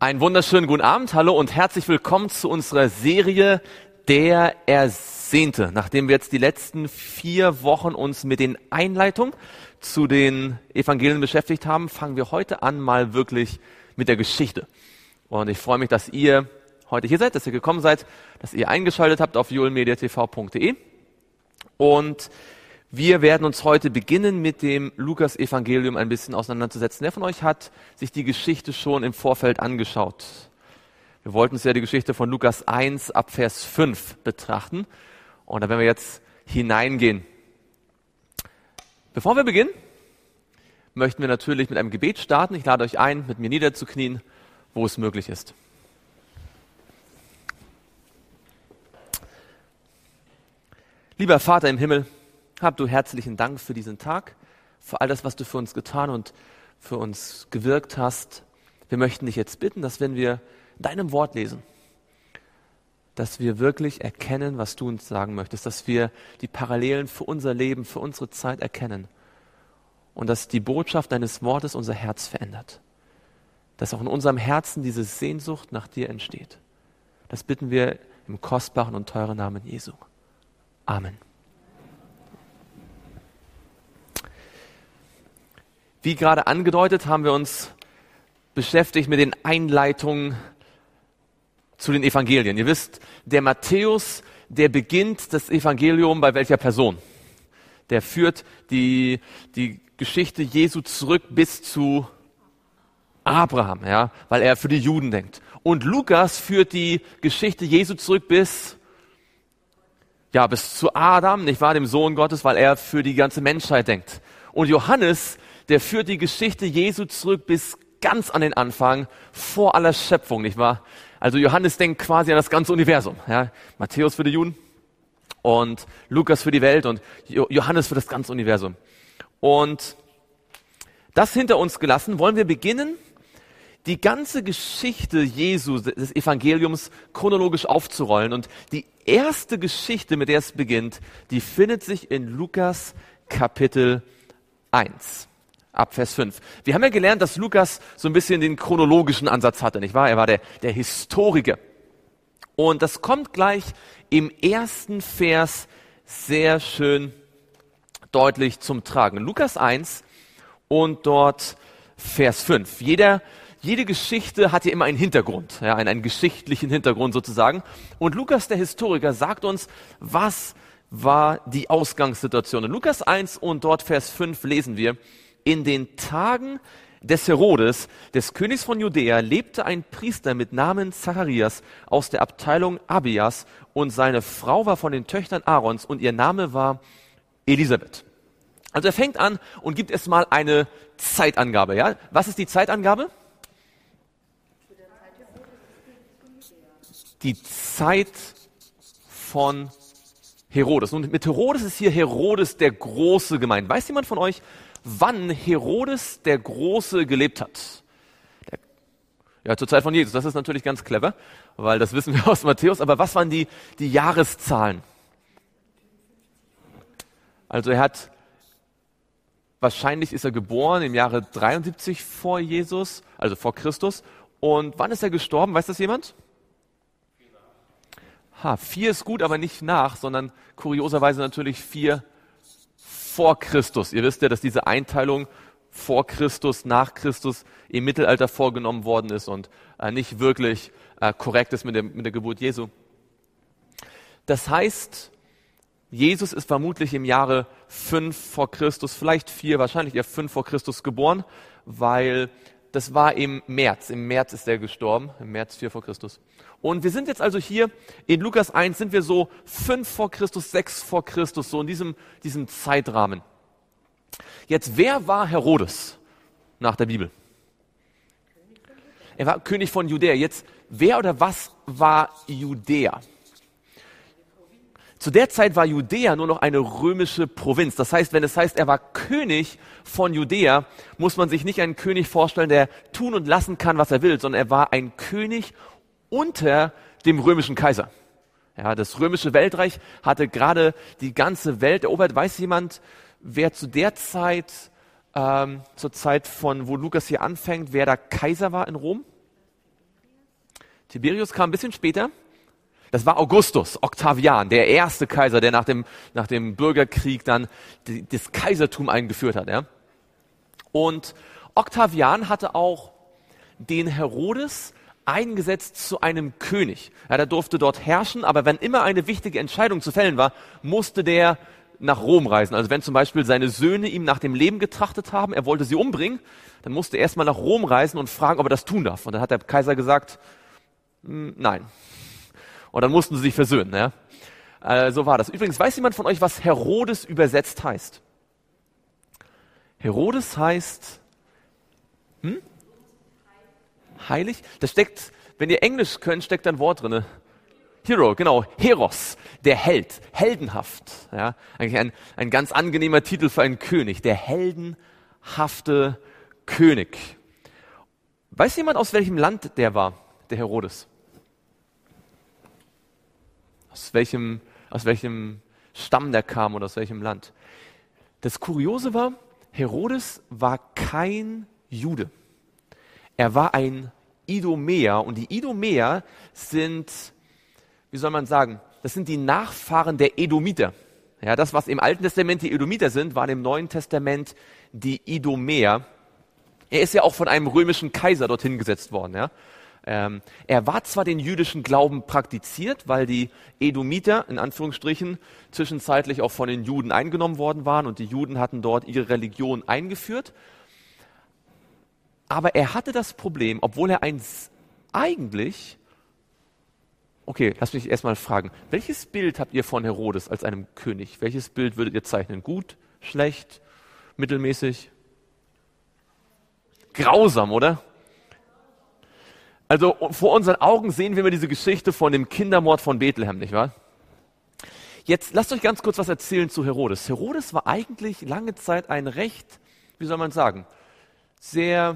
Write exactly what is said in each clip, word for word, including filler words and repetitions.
Einen wunderschönen guten Abend, hallo und herzlich willkommen zu unserer Serie Der Ersehnte. Nachdem wir jetzt die letzten vier Wochen uns mit den Einleitungen zu den Evangelien beschäftigt haben, fangen wir heute an mal wirklich mit der Geschichte. Und ich freue mich, dass ihr heute hier seid, dass ihr gekommen seid, dass ihr eingeschaltet habt auf joelmediatv punkt de. Und wir werden uns heute beginnen, mit dem Lukas-Evangelium ein bisschen auseinanderzusetzen. Wer von euch hat sich die Geschichte schon im Vorfeld angeschaut? Wir wollten uns ja die Geschichte von Lukas eins ab Vers fünf betrachten. Und da werden wir jetzt hineingehen. Bevor wir beginnen, möchten wir natürlich mit einem Gebet starten. Ich lade euch ein, mit mir niederzuknien, wo es möglich ist. Lieber Vater im Himmel, hab du herzlichen Dank für diesen Tag, für all das, was du für uns getan und für uns gewirkt hast. Wir möchten dich jetzt bitten, dass wenn wir deinem Wort lesen, dass wir wirklich erkennen, was du uns sagen möchtest, dass wir die Parallelen für unser Leben, für unsere Zeit erkennen und dass die Botschaft deines Wortes unser Herz verändert, dass auch in unserem Herzen diese Sehnsucht nach dir entsteht. Das bitten wir im kostbaren und teuren Namen Jesu. Amen. Wie gerade angedeutet, haben wir uns beschäftigt mit den Einleitungen zu den Evangelien. Ihr wisst, der Matthäus, der beginnt das Evangelium bei welcher Person? Der führt die, die Geschichte Jesu zurück bis zu Abraham, ja, weil er für die Juden denkt. Und Lukas führt die Geschichte Jesu zurück bis, ja, bis zu Adam, nicht wahr, dem Sohn Gottes, weil er für die ganze Menschheit denkt. Und Johannes, der führt die Geschichte Jesu zurück bis ganz an den Anfang, vor aller Schöpfung, nicht wahr? Also Johannes denkt quasi an das ganze Universum. Ja? Matthäus für die Juden und Lukas für die Welt und Johannes für das ganze Universum. Und das hinter uns gelassen, wollen wir beginnen, die ganze Geschichte Jesu, des Evangeliums, chronologisch aufzurollen. Und die erste Geschichte, mit der es beginnt, die findet sich in Lukas Kapitel eins. Ab Vers fünf. Wir haben ja gelernt, dass Lukas so ein bisschen den chronologischen Ansatz hatte, nicht wahr? Er war der, der Historiker. Und das kommt gleich im ersten Vers sehr schön deutlich zum Tragen. Lukas eins und dort Vers fünf. Jeder, jede Geschichte hat ja immer einen Hintergrund, ja, einen, einen geschichtlichen Hintergrund sozusagen. Und Lukas, der Historiker, sagt uns, was war die Ausgangssituation. In Lukas eins und dort Vers fünf lesen wir: In den Tagen des Herodes, des Königs von Judäa, lebte ein Priester mit Namen Zacharias aus der Abteilung Abias, und seine Frau war von den Töchtern Aarons und ihr Name war Elisabeth. Also er fängt an und gibt erstmal eine Zeitangabe. Ja? Was ist die Zeitangabe? Die Zeit von Herodes. Und mit Herodes ist hier Herodes der Große gemeint. Weiß jemand von euch, wann Herodes der Große gelebt hat? Der, ja, zur Zeit von Jesus. Das ist natürlich ganz clever, weil das wissen wir aus Matthäus. Aber was waren die, die Jahreszahlen? Also er hat, wahrscheinlich ist er geboren im Jahre dreiundsiebzig vor Jesus, also vor Christus. Und wann ist er gestorben? Weiß das jemand? Ha, vier ist gut, aber nicht nach, sondern kurioserweise natürlich vier vor Christus. Ihr wisst ja, dass diese Einteilung vor Christus, nach Christus im Mittelalter vorgenommen worden ist und äh, nicht wirklich äh, korrekt ist mit der, mit der Geburt Jesu. Das heißt, Jesus ist vermutlich im Jahre fünf vor Christus, vielleicht vier, wahrscheinlich eher fünf vor Christus geboren, weil das war im März. Im März ist er gestorben, im März vier vor Christus. Und wir sind jetzt also hier in Lukas eins, sind wir so fünf vor Christus, sechs vor Christus, so in diesem, diesem Zeitrahmen. Jetzt, wer war Herodes nach der Bibel? Er war König von Judäa. Jetzt, wer oder was war Judäa? Zu der Zeit war Judäa nur noch eine römische Provinz. Das heißt, wenn es heißt, er war König von Judäa, muss man sich nicht einen König vorstellen, der tun und lassen kann, was er will, sondern er war ein König unter dem römischen Kaiser. Ja, das römische Weltreich hatte gerade die ganze Welt erobert. Weiß jemand, wer zu der Zeit, ähm, zur Zeit von, wo Lukas hier anfängt, wer da Kaiser war in Rom? Tiberius kam ein bisschen später. Das war Augustus, Octavian, der erste Kaiser, der nach dem, nach dem Bürgerkrieg dann die, das Kaisertum eingeführt hat. Ja? Und Octavian hatte auch den Herodes eingesetzt zu einem König. Ja, der durfte dort herrschen, aber wenn immer eine wichtige Entscheidung zu fällen war, musste der nach Rom reisen. Also wenn zum Beispiel seine Söhne ihm nach dem Leben getrachtet haben, er wollte sie umbringen, dann musste er erstmal nach Rom reisen und fragen, ob er das tun darf. Und dann hat der Kaiser gesagt, nein. Und dann mussten sie sich versöhnen. Ja? Äh, so war das. Übrigens, weiß jemand von euch, was Herodes übersetzt heißt? Herodes heißt hm? heilig. Das steckt, wenn ihr Englisch könnt, steckt da ein Wort drin. Hero, genau, Heros, der Held, heldenhaft. Ja, eigentlich ein, ein ganz angenehmer Titel für einen König, der heldenhafte König. Weiß jemand, aus welchem Land der war, der Herodes? Aus welchem, aus welchem Stamm der kam oder aus welchem Land? Das Kuriose war, Herodes war kein Jude. Er war ein Idumäer und die Idumäer sind, wie soll man sagen, das sind die Nachfahren der Edomiter. Ja, das, was im Alten Testament die Edomiter sind, waren im Neuen Testament die Idumäer. Er ist ja auch von einem römischen Kaiser dorthin gesetzt worden. Ja. Ähm, er war zwar den jüdischen Glauben praktiziert, weil die Edomiter, in Anführungsstrichen, zwischenzeitlich auch von den Juden eingenommen worden waren und die Juden hatten dort ihre Religion eingeführt. Aber er hatte das Problem, obwohl er eins eigentlich... Okay, lass mich erstmal fragen. Welches Bild habt ihr von Herodes als einem König? Welches Bild würdet ihr zeichnen? Gut, schlecht, mittelmäßig? Grausam, oder? Also vor unseren Augen sehen wir immer diese Geschichte von dem Kindermord von Bethlehem, nicht wahr? Jetzt lasst euch ganz kurz was erzählen zu Herodes. Herodes war eigentlich lange Zeit ein recht, wie soll man sagen, sehr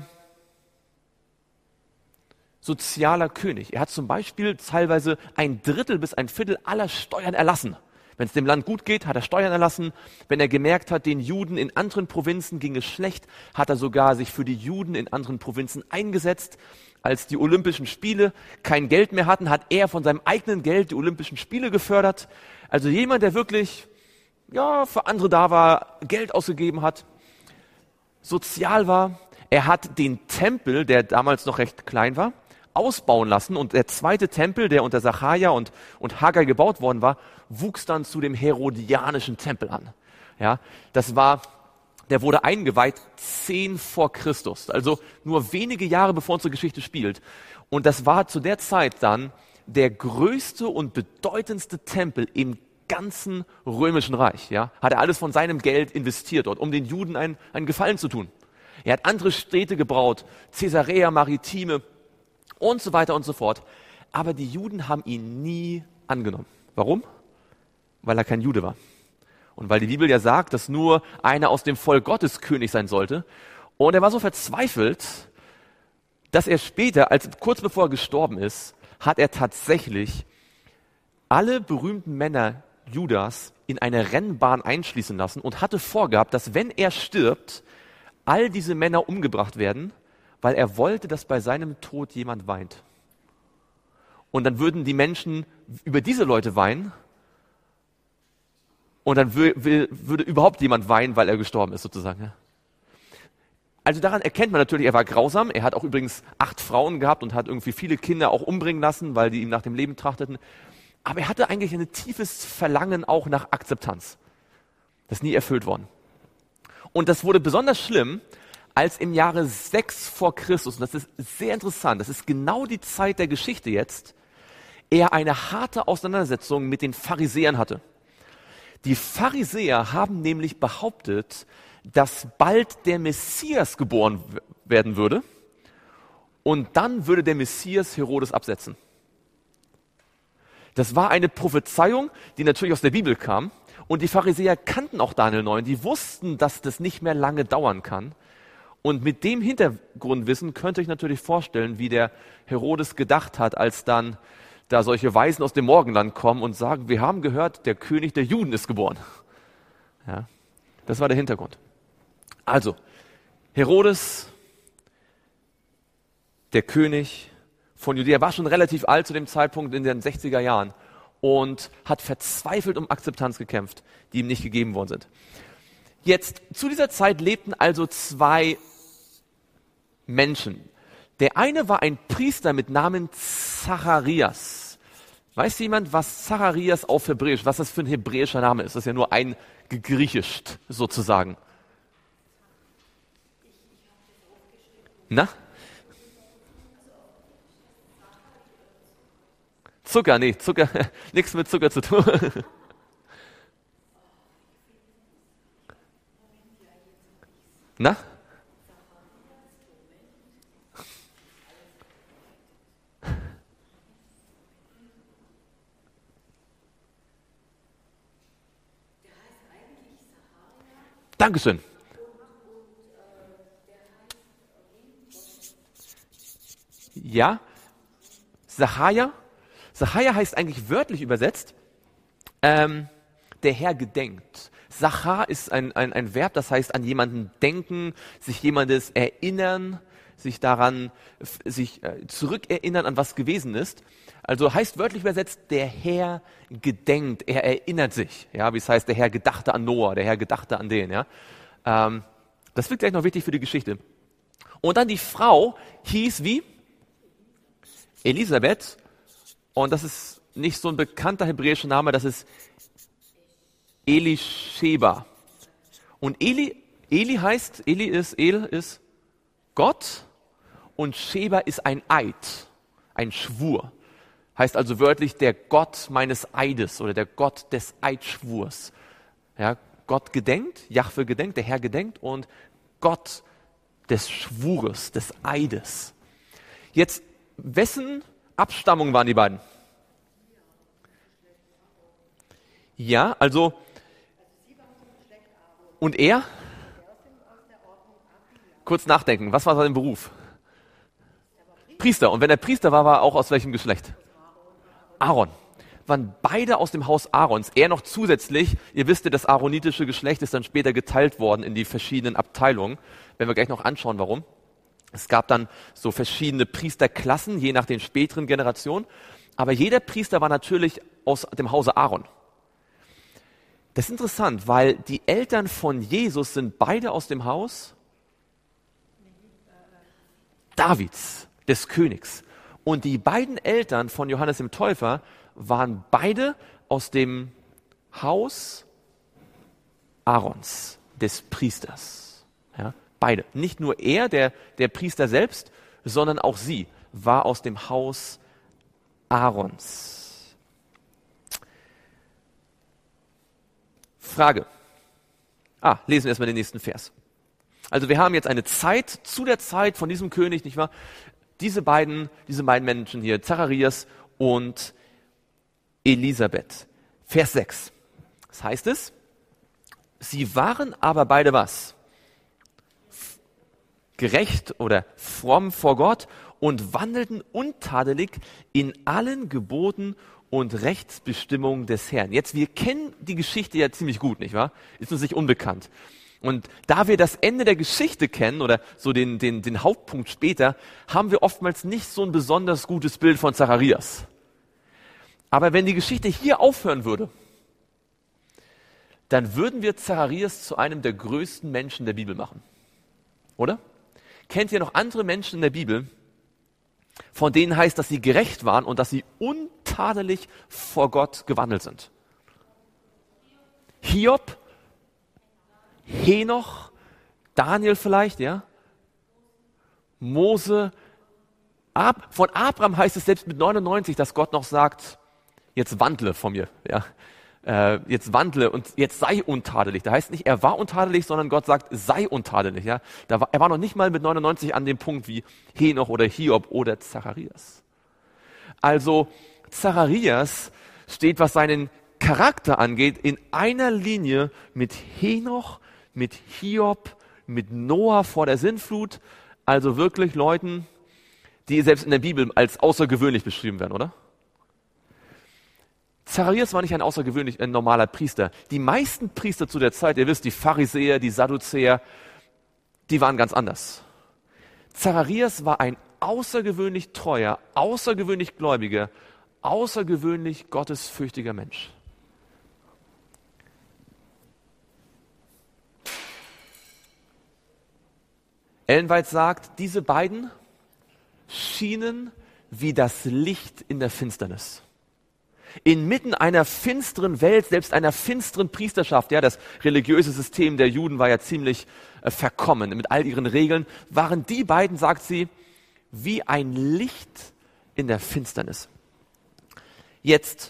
sozialer König. Er hat zum Beispiel teilweise ein Drittel bis ein Viertel aller Steuern erlassen. Wenn es dem Land gut geht, hat er Steuern erlassen. Wenn er gemerkt hat, den Juden in anderen Provinzen ging es schlecht, hat er sogar sich für die Juden in anderen Provinzen eingesetzt. Als die Olympischen Spiele kein Geld mehr hatten, hat er von seinem eigenen Geld die Olympischen Spiele gefördert. Also jemand, der wirklich ja, für andere da war, Geld ausgegeben hat, sozial war. Er hat den Tempel, der damals noch recht klein war, ausbauen lassen und der zweite Tempel, der unter Sacharja und, und Haggai gebaut worden war, wuchs dann zu dem herodianischen Tempel an. Ja, das war, der wurde eingeweiht zehn vor Christus, also nur wenige Jahre bevor unsere Geschichte spielt. Und das war zu der Zeit dann der größte und bedeutendste Tempel im ganzen römischen Reich. Ja, hat er alles von seinem Geld investiert dort, um den Juden einen, einen Gefallen zu tun. Er hat andere Städte gebaut, Caesarea Maritime und so weiter und so fort. Aber die Juden haben ihn nie angenommen. Warum? Weil er kein Jude war. Und weil die Bibel ja sagt, dass nur einer aus dem Volk Gottes König sein sollte. Und er war so verzweifelt, dass er später, als kurz bevor er gestorben ist, hat er tatsächlich alle berühmten Männer Judas in eine Rennbahn einschließen lassen und hatte vorgehabt, dass wenn er stirbt, all diese Männer umgebracht werden, weil er wollte, dass bei seinem Tod jemand weint. Und dann würden die Menschen über diese Leute weinen und dann wür- wür- würde überhaupt jemand weinen, weil er gestorben ist, sozusagen. Also daran erkennt man natürlich, er war grausam. Er hat auch übrigens acht Frauen gehabt und hat irgendwie viele Kinder auch umbringen lassen, weil die ihm nach dem Leben trachteten. Aber er hatte eigentlich ein tiefes Verlangen auch nach Akzeptanz. Das ist nie erfüllt worden. Und das wurde besonders schlimm, als im Jahre sechs vor Christus, und das ist sehr interessant, das ist genau die Zeit der Geschichte jetzt, er eine harte Auseinandersetzung mit den Pharisäern hatte. Die Pharisäer haben nämlich behauptet, dass bald der Messias geboren werden würde und dann würde der Messias Herodes absetzen. Das war eine Prophezeiung, die natürlich aus der Bibel kam. Und die Pharisäer kannten auch Daniel neun, die wussten, dass das nicht mehr lange dauern kann. Und mit dem Hintergrundwissen könnt ihr euch natürlich vorstellen, wie der Herodes gedacht hat, als dann da solche Weisen aus dem Morgenland kommen und sagen, wir haben gehört, der König der Juden ist geboren. Ja, das war der Hintergrund. Also, Herodes, der König von Judäa, war schon relativ alt zu dem Zeitpunkt in den sechziger Jahren und hat verzweifelt um Akzeptanz gekämpft, die ihm nicht gegeben worden sind. Jetzt, zu dieser Zeit lebten also zwei Menschen. Der eine war ein Priester mit Namen Zacharias. Weiß jemand, was Zacharias auf Hebräisch, was das für ein hebräischer Name ist? Das ist ja nur eingegriechischt sozusagen. Na? Zucker, nee, Zucker, nichts mit Zucker zu tun. Na? Dankeschön. Ja, Sacharja. Sacharja heißt eigentlich wörtlich übersetzt, ähm, der Herr gedenkt. Sachar ist ein, ein, ein Verb, das heißt an jemanden denken, sich jemandes erinnern, sich daran, f- sich äh, zurückerinnern an was gewesen ist. Also heißt wörtlich übersetzt, der Herr gedenkt, er erinnert sich. Ja, wie es heißt, der Herr gedachte an Noah, der Herr gedachte an den. Ja, ähm, das wird gleich noch wichtig für die Geschichte. Und dann die Frau hieß wie? Elisabeth. Und das ist nicht so ein bekannter hebräischer Name, das ist Elisheba. Und Eli, Eli heißt, Eli ist, El ist Gott und Sheba ist ein Eid, ein Schwur. Heißt also wörtlich der Gott meines Eides oder der Gott des Eidschwurs. Ja, Gott gedenkt, Jahwe gedenkt, der Herr gedenkt und Gott des Schwures, des Eides. Jetzt, wessen Abstammung waren die beiden? Ja, also, und er? Kurz nachdenken, was war sein Beruf? Priester. Und wenn er Priester war, war er auch aus welchem Geschlecht? Aaron. Waren beide aus dem Haus Aarons. Er noch zusätzlich, ihr wisst ja, das aaronitische Geschlecht ist dann später geteilt worden in die verschiedenen Abteilungen. Werden wir gleich noch anschauen, warum. Es gab dann so verschiedene Priesterklassen, je nach den späteren Generationen. Aber jeder Priester war natürlich aus dem Hause Aaron. Das ist interessant, weil die Eltern von Jesus sind beide aus dem Haus Davids, des Königs. Und die beiden Eltern von Johannes dem Täufer waren beide aus dem Haus Aarons, des Priesters. Ja, beide. Nicht nur er, der, der Priester selbst, sondern auch sie war aus dem Haus Aarons. Frage. Ah, lesen wir erstmal den nächsten Vers. Also wir haben jetzt eine Zeit, zu der Zeit von diesem König, nicht wahr? Diese beiden, diese beiden Menschen hier, Zacharias und Elisabeth. Vers sechs. Das heißt es, sie waren aber beide was? Gerecht oder fromm vor Gott und wandelten untadelig in allen Geboten und Rechtsbestimmungen des Herrn. Jetzt, wir kennen die Geschichte ja ziemlich gut, nicht wahr? Ist uns nicht unbekannt. Und da wir das Ende der Geschichte kennen oder so den, den, den Hauptpunkt später, haben wir oftmals nicht so ein besonders gutes Bild von Zacharias. Aber wenn die Geschichte hier aufhören würde, dann würden wir Zacharias zu einem der größten Menschen der Bibel machen. Oder? Kennt ihr noch andere Menschen in der Bibel, von denen heißt, dass sie gerecht waren und dass sie untadelig vor Gott gewandelt sind? Hiob, Henoch, Daniel vielleicht, ja? Mose, Ab, von Abraham heißt es selbst mit neunundneunzig, dass Gott noch sagt, jetzt wandle von mir, ja? Äh, jetzt wandle und jetzt sei untadelig. Da heißt nicht, er war untadelig, sondern Gott sagt, sei untadelig. Ja? Da war, er war noch nicht mal mit neunundneunzig an dem Punkt wie Henoch oder Hiob oder Zacharias. Also Zacharias steht, was seinen Charakter angeht, in einer Linie mit Henoch, mit Hiob, mit Noah vor der Sintflut. Also wirklich Leuten, die selbst in der Bibel als außergewöhnlich beschrieben werden, oder? Zacharias war nicht ein außergewöhnlich ein normaler Priester. Die meisten Priester zu der Zeit, ihr wisst, die Pharisäer, die Sadduzäer, die waren ganz anders. Zacharias war ein außergewöhnlich treuer, außergewöhnlich gläubiger, außergewöhnlich gottesfürchtiger Mensch. Ellen White sagt, diese beiden schienen wie das Licht in der Finsternis. Inmitten einer finsteren Welt, selbst einer finsteren Priesterschaft, ja, das religiöse System der Juden war ja ziemlich äh, verkommen mit all ihren Regeln, waren die beiden, sagt sie, wie ein Licht in der Finsternis. Jetzt,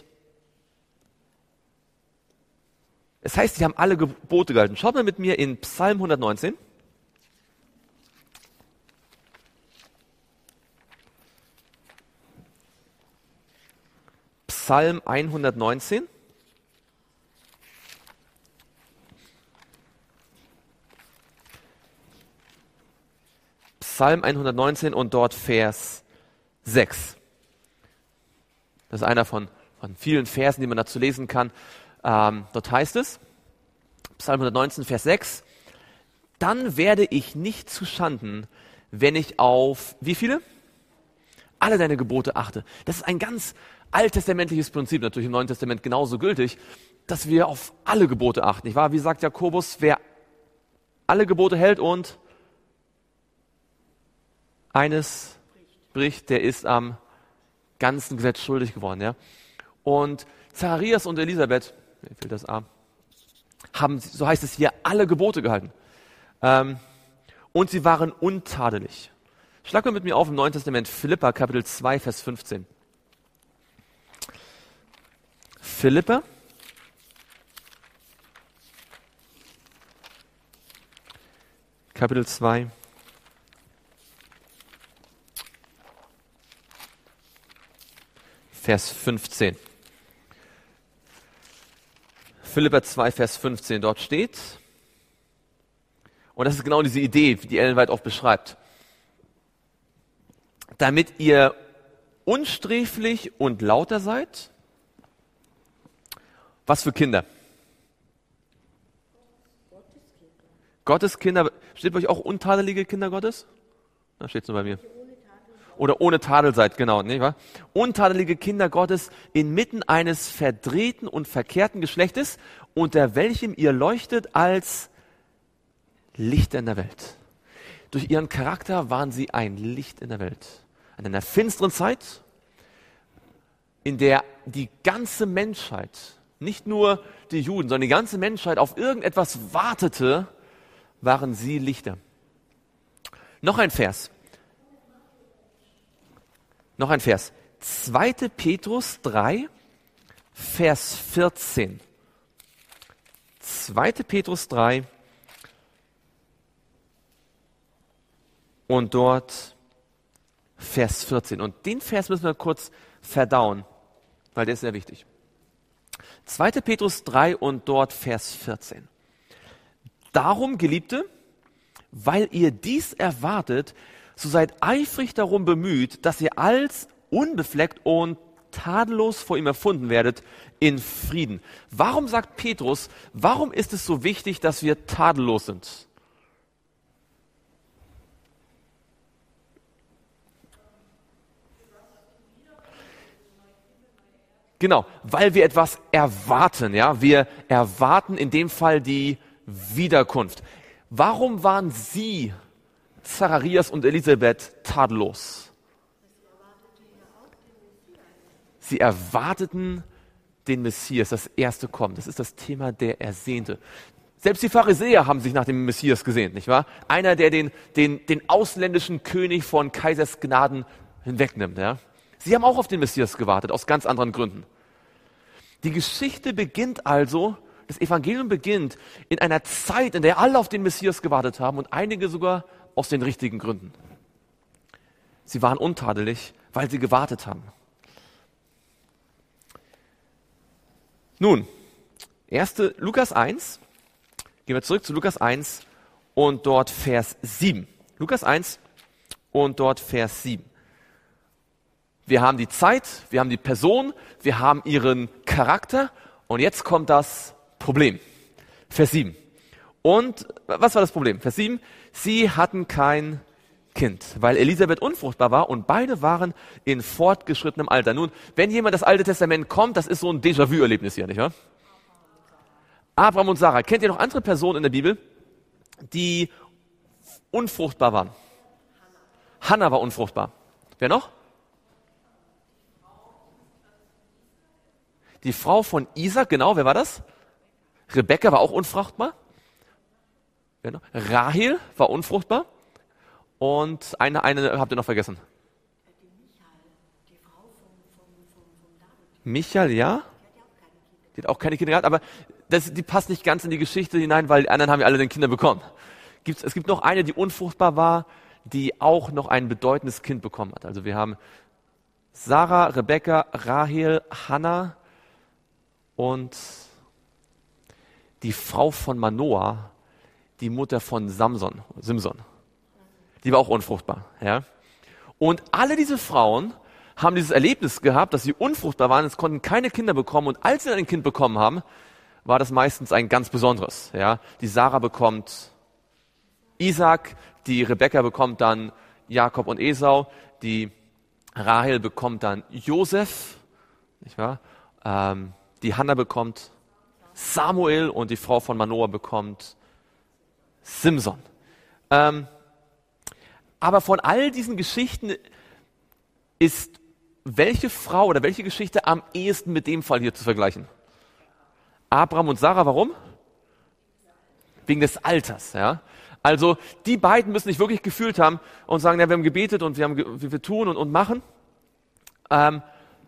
es heißt, sie haben alle Gebote gehalten. Schaut mal mit mir in Psalm hundertneunzehn. Psalm hundertneunzehn. Psalm hundertneunzehn und dort Vers sechs. Das ist einer von, von vielen Versen, die man dazu lesen kann. Ähm, dort heißt es, Psalm hundertneunzehn, Vers sechs, dann werde ich nicht zu Schanden, wenn ich auf, wie viele? Alle deine Gebote achte. Das ist ein ganz alttestamentliches Prinzip, natürlich im Neuen Testament genauso gültig, dass wir auf alle Gebote achten. Nicht wahr? Wie sagt Jakobus, wer alle Gebote hält und eines bricht, der ist am ganzen Gesetz schuldig geworden. Ja? Und Zacharias und Elisabeth, mir fehlt das A, haben, so heißt es hier, alle Gebote gehalten. Ähm, und sie waren untadelig. Schlag mal mit mir auf im Neuen Testament, Philipper, Kapitel zwei, Vers fünfzehn. Philipper, Kapitel zwei, Vers fünfzehn. Philipper zwei, Vers fünfzehn, dort steht, und das ist genau diese Idee, die Ellen White oft beschreibt, damit ihr unsträflich und lauter seid. Was für Kinder? Gottes Kinder. Steht bei euch auch untadelige Kinder Gottes? Da steht es nur bei mir. Oder ohne Tadel seid, genau, nicht wahr? Untadelige Kinder Gottes inmitten eines verdrehten und verkehrten Geschlechtes, unter welchem ihr leuchtet als Lichter in der Welt. Durch ihren Charakter waren sie ein Licht in der Welt. In einer finsteren Zeit, in der die ganze Menschheit, nicht nur die Juden, sondern die ganze Menschheit auf irgendetwas wartete, waren sie Lichter. Noch ein Vers. Noch ein Vers. zweiter Petrus drei, Vers vierzehn. zweiter Petrus drei und dort Vers vierzehn. Und den Vers müssen wir kurz verdauen, weil der ist sehr wichtig. zweiter Petrus drei und dort Vers vierzehn. Darum, Geliebte, weil ihr dies erwartet, so seid eifrig darum bemüht, dass ihr als unbefleckt und tadellos vor ihm erfunden werdet in Frieden. Warum sagt Petrus, warum ist es so wichtig, dass wir tadellos sind? Genau, weil wir etwas erwarten, ja, wir erwarten in dem Fall die Wiederkunft. Warum waren sie, Zacharias und Elisabeth, tadellos? Sie erwarteten den Messias, das erste Kommen. Das ist das Thema der Ersehnte. Selbst die Pharisäer haben sich nach dem Messias gesehnt, nicht wahr? Einer, der den, den, den ausländischen König von Kaisers Gnaden hinwegnimmt, ja. Sie haben auch auf den Messias gewartet, aus ganz anderen Gründen. Die Geschichte beginnt also, das Evangelium beginnt in einer Zeit, in der alle auf den Messias gewartet haben und einige sogar aus den richtigen Gründen. Sie waren untadelig, weil sie gewartet haben. Nun, erste Lukas eins, gehen wir zurück zu Lukas eins und dort Vers sieben. Lukas eins und dort Vers sieben. Wir haben die Zeit, wir haben die Person, wir haben ihren Charakter und jetzt kommt das Problem. Vers sieben. Und was war das Problem? Vers sieben. Sie hatten kein Kind, weil Elisabeth unfruchtbar war und beide waren in fortgeschrittenem Alter. Nun, wenn jemand das Alte Testament kommt, das ist so ein Déjà-vu-Erlebnis hier, nicht wahr? Abraham und Sarah. Kennt ihr noch andere Personen in der Bibel, die unfruchtbar waren? Hannah war unfruchtbar. Wer noch? Die Frau von Isaac, genau, wer war das? Rebekka war auch unfruchtbar. Wer noch? Rahel war unfruchtbar. Und eine, eine habt ihr noch vergessen. Michael, ja? Die hat auch keine Kinder gehabt, aber das, die passt nicht ganz in die Geschichte hinein, weil die anderen haben ja alle den Kinder bekommen. Gibt's, es gibt noch eine, die unfruchtbar war, die auch noch ein bedeutendes Kind bekommen hat. Also wir haben Sarah, Rebekka, Rahel, Hannah und die Frau von Manoah, die Mutter von Samson, Simson. Die war auch unfruchtbar. Ja? Und alle diese Frauen haben dieses Erlebnis gehabt, dass sie unfruchtbar waren, es konnten keine Kinder bekommen und als sie dann ein Kind bekommen haben, war das meistens ein ganz besonderes. Ja? Die Sarah bekommt Isaac, die Rebekka bekommt dann Jakob und Esau, die Rahel bekommt dann Josef, nicht wahr? Ähm, die Hannah bekommt Samuel und die Frau von Manoah bekommt Simson. Ähm, aber von all diesen Geschichten ist welche Frau oder welche Geschichte am ehesten mit dem Fall hier zu vergleichen? Abraham und Sarah, warum? Wegen des Alters, ja. Also die beiden müssen sich wirklich gefühlt haben und sagen, ja, wir haben gebetet und wir, haben ge- wir tun und, und machen. Ähm,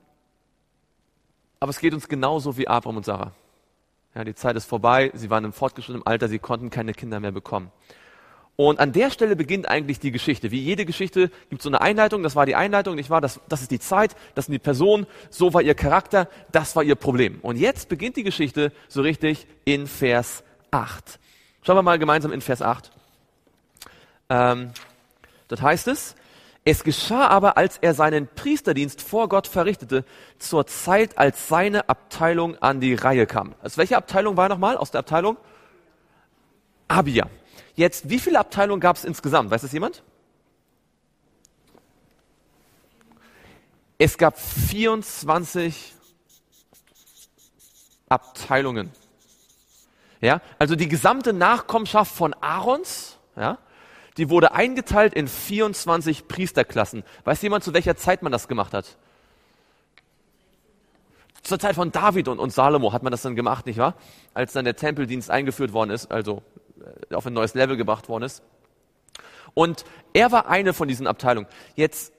aber es geht uns genauso wie Abraham und Sarah. Ja, die Zeit ist vorbei, sie waren im fortgeschrittenen Alter, sie konnten keine Kinder mehr bekommen. Und an der Stelle beginnt eigentlich die Geschichte. Wie jede Geschichte gibt es so eine Einleitung, das war die Einleitung, nicht wahr? Das, das ist die Zeit, das sind die Personen, so war ihr Charakter, das war ihr Problem. Und jetzt beginnt die Geschichte so richtig in Vers acht. Schauen wir mal gemeinsam in Vers acht. Ähm, dort heißt es, es geschah aber, als er seinen Priesterdienst vor Gott verrichtete, zur Zeit, als seine Abteilung an die Reihe kam. Also welche Abteilung war nochmal aus der Abteilung? Abia. Jetzt, wie viele Abteilungen gab es insgesamt? Weiß das jemand? Es gab vierundzwanzig Abteilungen. Ja, also die gesamte Nachkommenschaft von Aarons, ja, die wurde eingeteilt in vierundzwanzig Priesterklassen. Weiß jemand, zu welcher Zeit man das gemacht hat? Zur Zeit von David und, und Salomo hat man das dann gemacht, nicht wahr? Als dann der Tempeldienst eingeführt worden ist, also auf ein neues Level gebracht worden ist. Und er war eine von diesen Abteilungen. Jetzt,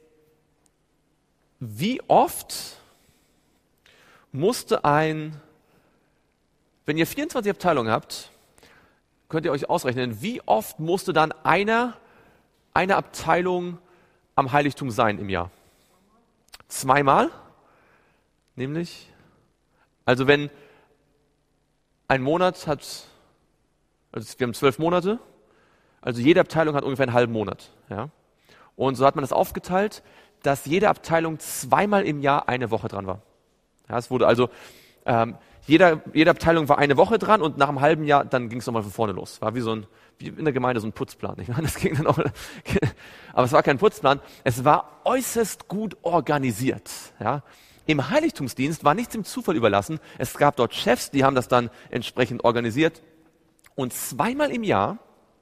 wie oft musste ein, wenn ihr vierundzwanzig Abteilungen habt, könnt ihr euch ausrechnen, wie oft musste dann einer, eine Abteilung am Heiligtum sein im Jahr? Zweimal? Nämlich, also wenn ein Monat hat, also wir haben zwölf Monate, also jede Abteilung hat ungefähr einen halben Monat. Ja? Und so hat man das aufgeteilt, dass jede Abteilung zweimal im Jahr eine Woche dran war. Ja, es wurde also, ähm, jeder, jede Abteilung war eine Woche dran und nach einem halben Jahr, dann ging es nochmal von vorne los. War wie so ein, wie in der Gemeinde so ein Putzplan. Nicht? Das ging dann auch, aber es war kein Putzplan, es war äußerst gut organisiert. Ja? Im Heiligtumsdienst war nichts dem Zufall überlassen. Es gab dort Chefs, die haben das dann entsprechend organisiert. Und zweimal im Jahr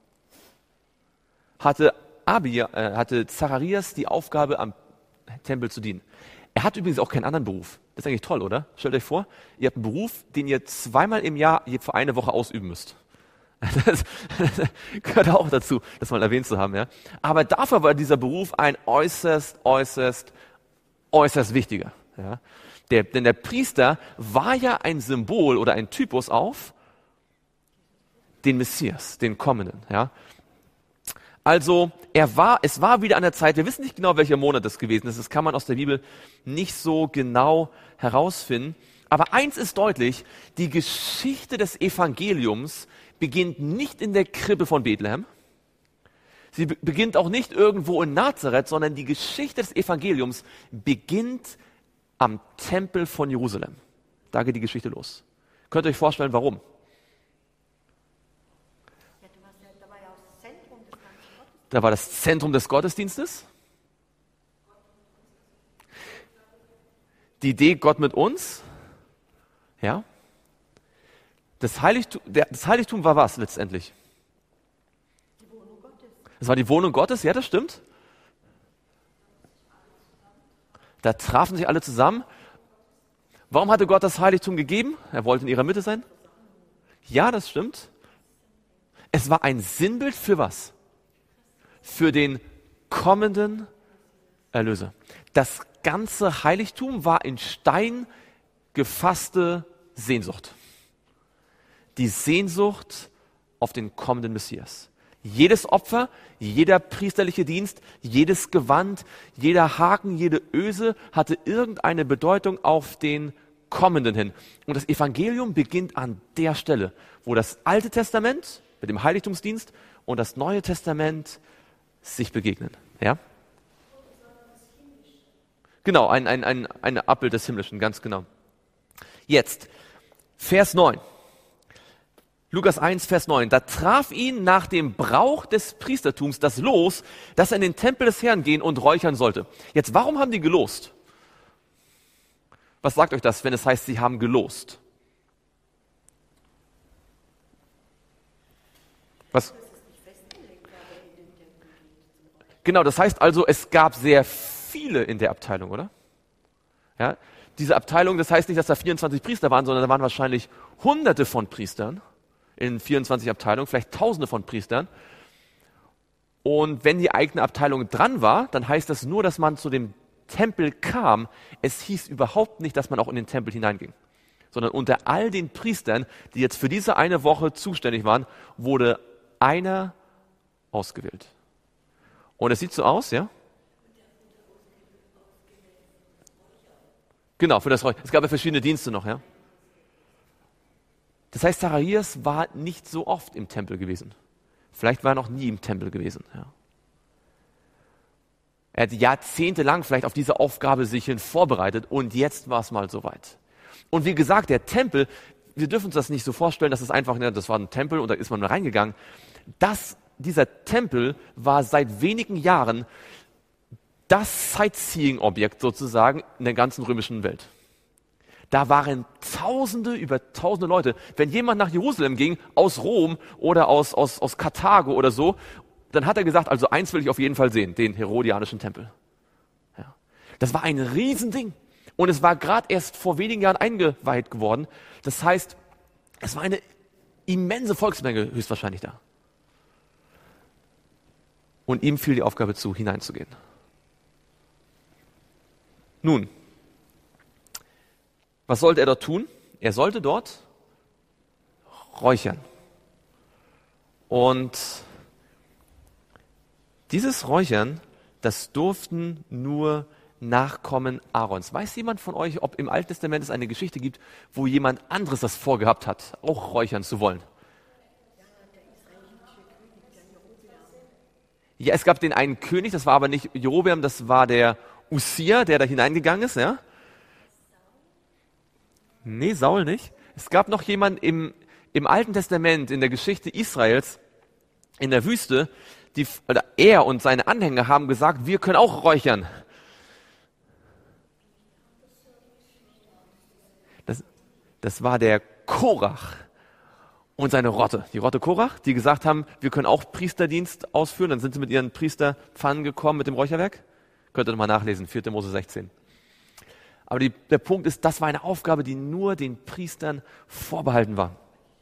hatte Abia, äh, hatte Zacharias die Aufgabe, am Tempel zu dienen. Er hat übrigens auch keinen anderen Beruf. Das ist eigentlich toll, oder? Stellt euch vor, ihr habt einen Beruf, den ihr zweimal im Jahr für eine Woche ausüben müsst. Das, das gehört auch dazu, das mal erwähnt zu haben. Ja? Aber dafür war dieser Beruf ein äußerst, äußerst, äußerst wichtiger. Ja? Der, denn der Priester war ja ein Symbol oder ein Typus auf den Messias, den Kommenden. Ja? Also er war, es war wieder an der Zeit, wir wissen nicht genau, welcher Monat das gewesen ist, das kann man aus der Bibel nicht so genau herausfinden. Aber eins ist deutlich, die Geschichte des Evangeliums beginnt nicht in der Krippe von Bethlehem. Sie be- beginnt auch nicht irgendwo in Nazareth, sondern die Geschichte des Evangeliums beginnt am Tempel von Jerusalem. Da geht die Geschichte los. Könnt ihr euch vorstellen, warum? Da war das Zentrum des Gottesdienstes. Die Idee Gott mit uns. Ja. Das Heiligtum, der, das Heiligtum war was letztendlich? Die Wohnung Gottes. Das war die Wohnung Gottes, ja, das stimmt. Da trafen sich alle zusammen. Warum hatte Gott das Heiligtum gegeben? Er wollte in ihrer Mitte sein. Ja, das stimmt. Es war ein Sinnbild für was? Für den kommenden Erlöser. Das ganze Heiligtum war in Stein gefasste Sehnsucht. Die Sehnsucht auf den kommenden Messias. Jedes Opfer, jeder priesterliche Dienst, jedes Gewand, jeder Haken, jede Öse hatte irgendeine Bedeutung auf den Kommenden hin. Und das Evangelium beginnt an der Stelle, wo das Alte Testament mit dem Heiligtumsdienst und das Neue Testament sich begegnen. Ja? Genau, ein, ein, ein, ein Abbild des Himmlischen, ganz genau. Jetzt, Vers neun. Lukas eins, Vers neun. Da traf ihn nach dem Brauch des Priestertums das Los, dass er in den Tempel des Herrn gehen und räuchern sollte. Jetzt, warum haben die gelost? Was sagt euch das, wenn es heißt, sie haben gelost? Was? Genau, das heißt also, es gab sehr viele in der Abteilung, oder? Ja, diese Abteilung, das heißt nicht, dass da vierundzwanzig Priester waren, sondern da waren wahrscheinlich Hunderte von Priestern in vierundzwanzig Abteilungen, vielleicht Tausende von Priestern. Und wenn die eigene Abteilung dran war, dann heißt das nur, dass man zu dem Tempel kam. Es hieß überhaupt nicht, dass man auch in den Tempel hineinging, sondern unter all den Priestern, die jetzt für diese eine Woche zuständig waren, wurde einer ausgewählt. Und es sieht so aus, ja? Genau, für das Räuchern. Es gab ja verschiedene Dienste noch, ja? Das heißt, Zacharias war nicht so oft im Tempel gewesen. Vielleicht war er noch nie im Tempel gewesen, ja. Er hat jahrzehntelang vielleicht auf diese Aufgabe sich hin vorbereitet und jetzt war es mal soweit. Und wie gesagt, der Tempel, wir dürfen uns das nicht so vorstellen, dass es einfach, ne, das war ein Tempel und da ist man reingegangen. Das, dieser Tempel war seit wenigen Jahren das Sightseeing-Objekt sozusagen in der ganzen römischen Welt. Da waren Tausende über Tausende Leute. Wenn jemand nach Jerusalem ging, aus Rom oder aus, aus, aus Karthago oder so, dann hat er gesagt, also eins will ich auf jeden Fall sehen, den Herodianischen Tempel. Ja. Das war ein Riesending. Und es war gerade erst vor wenigen Jahren eingeweiht geworden. Das heißt, es war eine immense Volksmenge höchstwahrscheinlich da. Und ihm fiel die Aufgabe zu, hineinzugehen. Nun, was sollte er dort tun? Er sollte dort räuchern. Und dieses Räuchern, das durften nur Nachkommen Aarons. Weiß jemand von euch, ob im Alten Testament es eine Geschichte gibt, wo jemand anderes das vorgehabt hat, auch räuchern zu wollen? Ja, es gab den einen König, das war aber nicht Jerobeam, das war der Usia, der da hineingegangen ist, ja? Nee, Saul nicht. Es gab noch jemanden im, im Alten Testament, in der Geschichte Israels, in der Wüste, die, oder er und seine Anhänger haben gesagt, wir können auch räuchern. Das, das war der Korach und seine Rotte. Die Rotte Korach, die gesagt haben, wir können auch Priesterdienst ausführen. Dann sind sie mit ihren Priesterpfannen gekommen mit dem Räucherwerk. Könnt ihr nochmal nachlesen, vierte Mose sechzehn. Aber die, der Punkt ist, das war eine Aufgabe, die nur den Priestern vorbehalten war.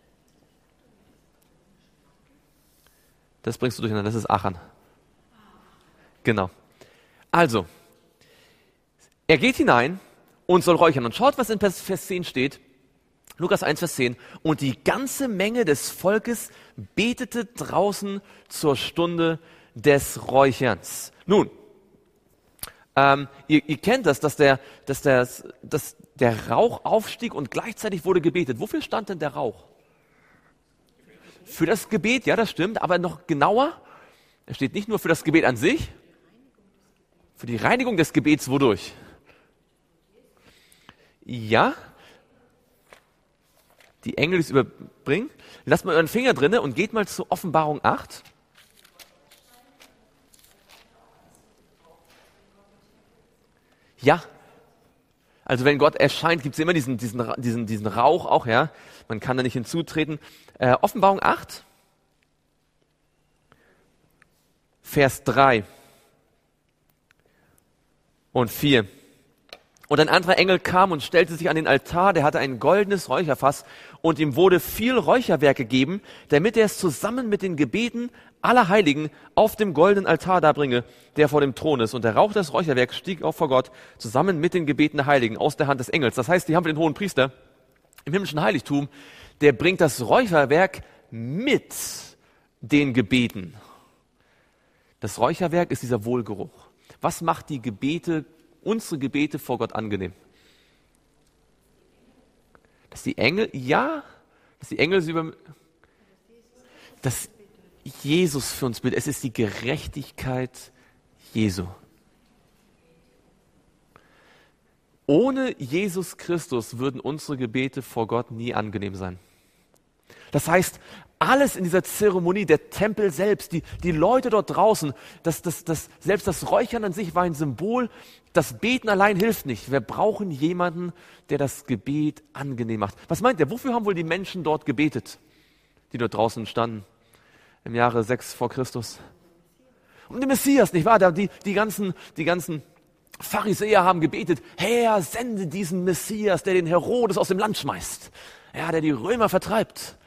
Das bringst du durcheinander, das ist Achan. Genau. Also, er geht hinein und soll räuchern. Und schaut, was in Vers zehn steht. Lukas eins, Vers zehn. Und die ganze Menge des Volkes betete draußen zur Stunde des Räucherns. Nun, ähm, ihr, ihr kennt das, dass der, dass, der, dass der Rauch aufstieg und gleichzeitig wurde gebetet. Wofür stand denn der Rauch? Für das Gebet, ja, das stimmt, aber noch genauer, er steht nicht nur für das Gebet an sich, für die Reinigung des Gebets, wodurch? Ja, die Engel es überbringen. Lasst mal euren Finger drinne und geht mal zur Offenbarung acht. Ja. Also wenn Gott erscheint, gibt es immer diesen, diesen, diesen, diesen Rauch auch, ja. Man kann da nicht hinzutreten. Äh, Offenbarung acht, Vers drei und vier. Und ein anderer Engel kam und stellte sich an den Altar, der hatte ein goldenes Räucherfass und ihm wurde viel Räucherwerk gegeben, damit er es zusammen mit den Gebeten aller Heiligen auf dem goldenen Altar darbringe, der vor dem Thron ist. Und der Rauch des Räucherwerks stieg auf vor Gott, zusammen mit den Gebeten der Heiligen aus der Hand des Engels. Das heißt, die haben wir den hohen Priester im himmlischen Heiligtum, der bringt das Räucherwerk mit den Gebeten. Das Räucherwerk ist dieser Wohlgeruch. Was macht die Gebete, unsere Gebete vor Gott angenehm? Dass die Engel, ja, dass die Engel sie über, dass Jesus für uns bittet. Es ist die Gerechtigkeit Jesu. Ohne Jesus Christus würden unsere Gebete vor Gott nie angenehm sein. Das heißt, alles in dieser Zeremonie, der Tempel selbst, die, die Leute dort draußen, das, das, das, selbst das Räuchern an sich war ein Symbol. Das Beten allein hilft nicht. Wir brauchen jemanden, der das Gebet angenehm macht. Was meint ihr? Wofür haben wohl die Menschen dort gebetet, die dort draußen standen im Jahre sechs vor Christus? Um den Messias, nicht wahr? Die, die ganzen, die ganzen Pharisäer haben gebetet, Herr, sende diesen Messias, der den Herodes aus dem Land schmeißt. Ja, der die Römer vertreibt.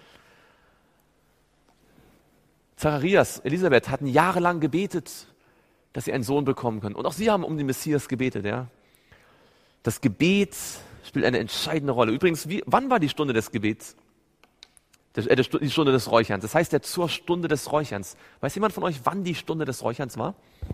Zacharias, Elisabeth hatten jahrelang gebetet, dass sie einen Sohn bekommen können. Und auch sie haben um den Messias gebetet. Ja. Das Gebet spielt eine entscheidende Rolle. Übrigens, wie, wann war die Stunde des Gebets? Das, äh, die Stunde des Räucherns. Das heißt ja zur Stunde des Räucherns. Weiß jemand von euch, wann die Stunde des Räucherns war?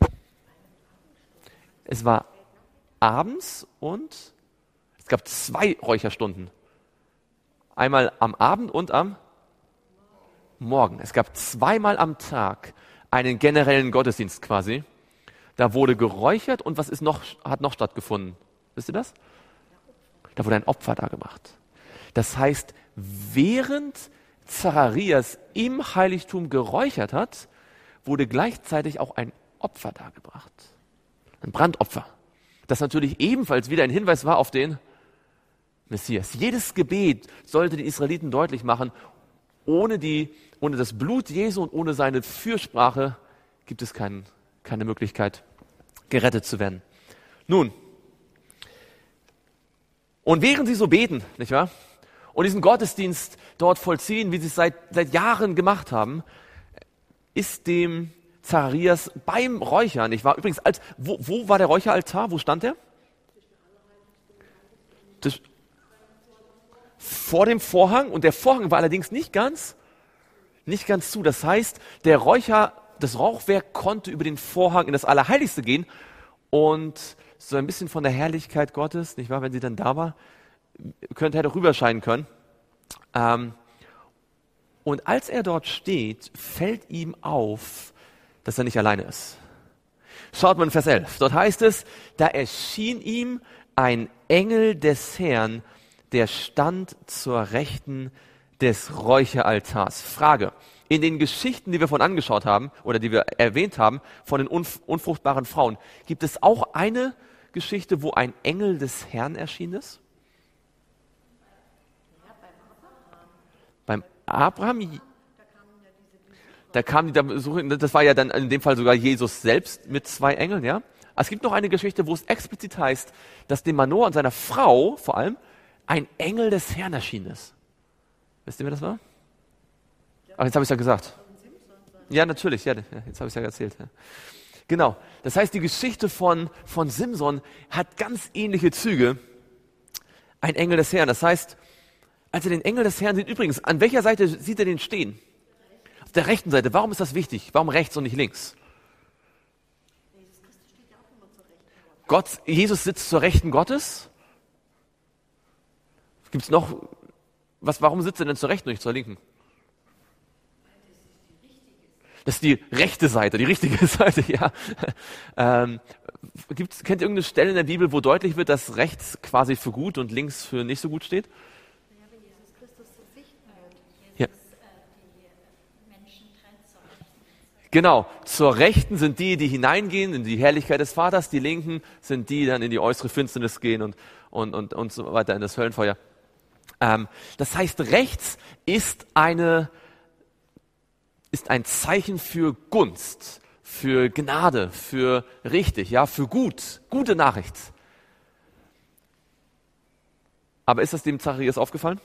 Es war abends und es gab zwei Räucherstunden. Einmal am Abend und am Morgen. Es gab zweimal am Tag einen generellen Gottesdienst quasi. Da wurde geräuchert und was ist noch, hat noch stattgefunden? Wisst ihr das? Da wurde ein Opfer dargebracht. Das heißt, während Zacharias im Heiligtum geräuchert hat, wurde gleichzeitig auch ein Opfer dargebracht. Ein Brandopfer. Das natürlich ebenfalls wieder ein Hinweis war auf den Messias. Jedes Gebet sollte den Israeliten deutlich machen, ohne, die, ohne das Blut Jesu und ohne seine Fürsprache gibt es kein, keine Möglichkeit, gerettet zu werden. Nun, und während sie so beten, nicht wahr, und diesen Gottesdienst dort vollziehen, wie sie es seit, seit Jahren gemacht haben, ist dem Zacharias beim Räuchern, nicht wahr, übrigens, als, wo, wo war der Räucheraltar, wo stand der? Das, vor dem Vorhang, und der Vorhang war allerdings nicht ganz, nicht ganz zu. Das heißt, der Räucher, das Rauchwerk konnte über den Vorhang in das Allerheiligste gehen und so ein bisschen von der Herrlichkeit Gottes, nicht wahr, wenn sie dann da war, könnte er doch rüberscheinen können. Ähm, und als er dort steht, fällt ihm auf, dass er nicht alleine ist. Schaut mal in Vers elf. Dort heißt es, da erschien ihm ein Engel des Herrn, der stand zur Rechten des Räucheraltars. Frage. In den Geschichten, die wir vorhin angeschaut haben, oder die wir erwähnt haben, von den unf- unfruchtbaren Frauen, gibt es auch eine Geschichte, wo ein Engel des Herrn erschienen ist? Beim Abraham? Da kam die, das war ja dann in dem Fall sogar Jesus selbst mit zwei Engeln, ja? Es gibt noch eine Geschichte, wo es explizit heißt, dass dem Manoah und seiner Frau vor allem ein Engel des Herrn erschienen ist. Wisst ihr, wer das war? Ach, jetzt habe ich es ja gesagt. Ja, natürlich, ja, jetzt habe ich es ja erzählt. Ja. Genau, das heißt, die Geschichte von, von Simson hat ganz ähnliche Züge. Ein Engel des Herrn, das heißt, als er den Engel des Herrn sieht, übrigens, an welcher Seite sieht er den stehen? Auf der rechten Seite. Warum ist das wichtig? Warum rechts und nicht links? Gott, Jesus sitzt zur Rechten Gottes. Gibt es noch, was, warum sitzt er denn zur Rechten und nicht zur Linken? Das ist die rechte Seite, die richtige Seite, ja. Ähm, gibt's, kennt ihr irgendeine Stelle in der Bibel, wo deutlich wird, dass rechts quasi für gut und links für nicht so gut steht? Ja, wenn Jesus Christus so sichten wird. Jesus Ja. äh, die Menschen trennt zur Rechten. Genau, zur Rechten sind die, die hineingehen in die Herrlichkeit des Vaters, die Linken sind die, die dann in die äußere Finsternis gehen und, und, und, und so weiter in das Höllenfeuer. Ähm, das heißt, rechts ist eine, ist ein Zeichen für Gunst, für Gnade, für richtig, ja, für gut, gute Nachricht. Aber ist das dem Zacharias aufgefallen?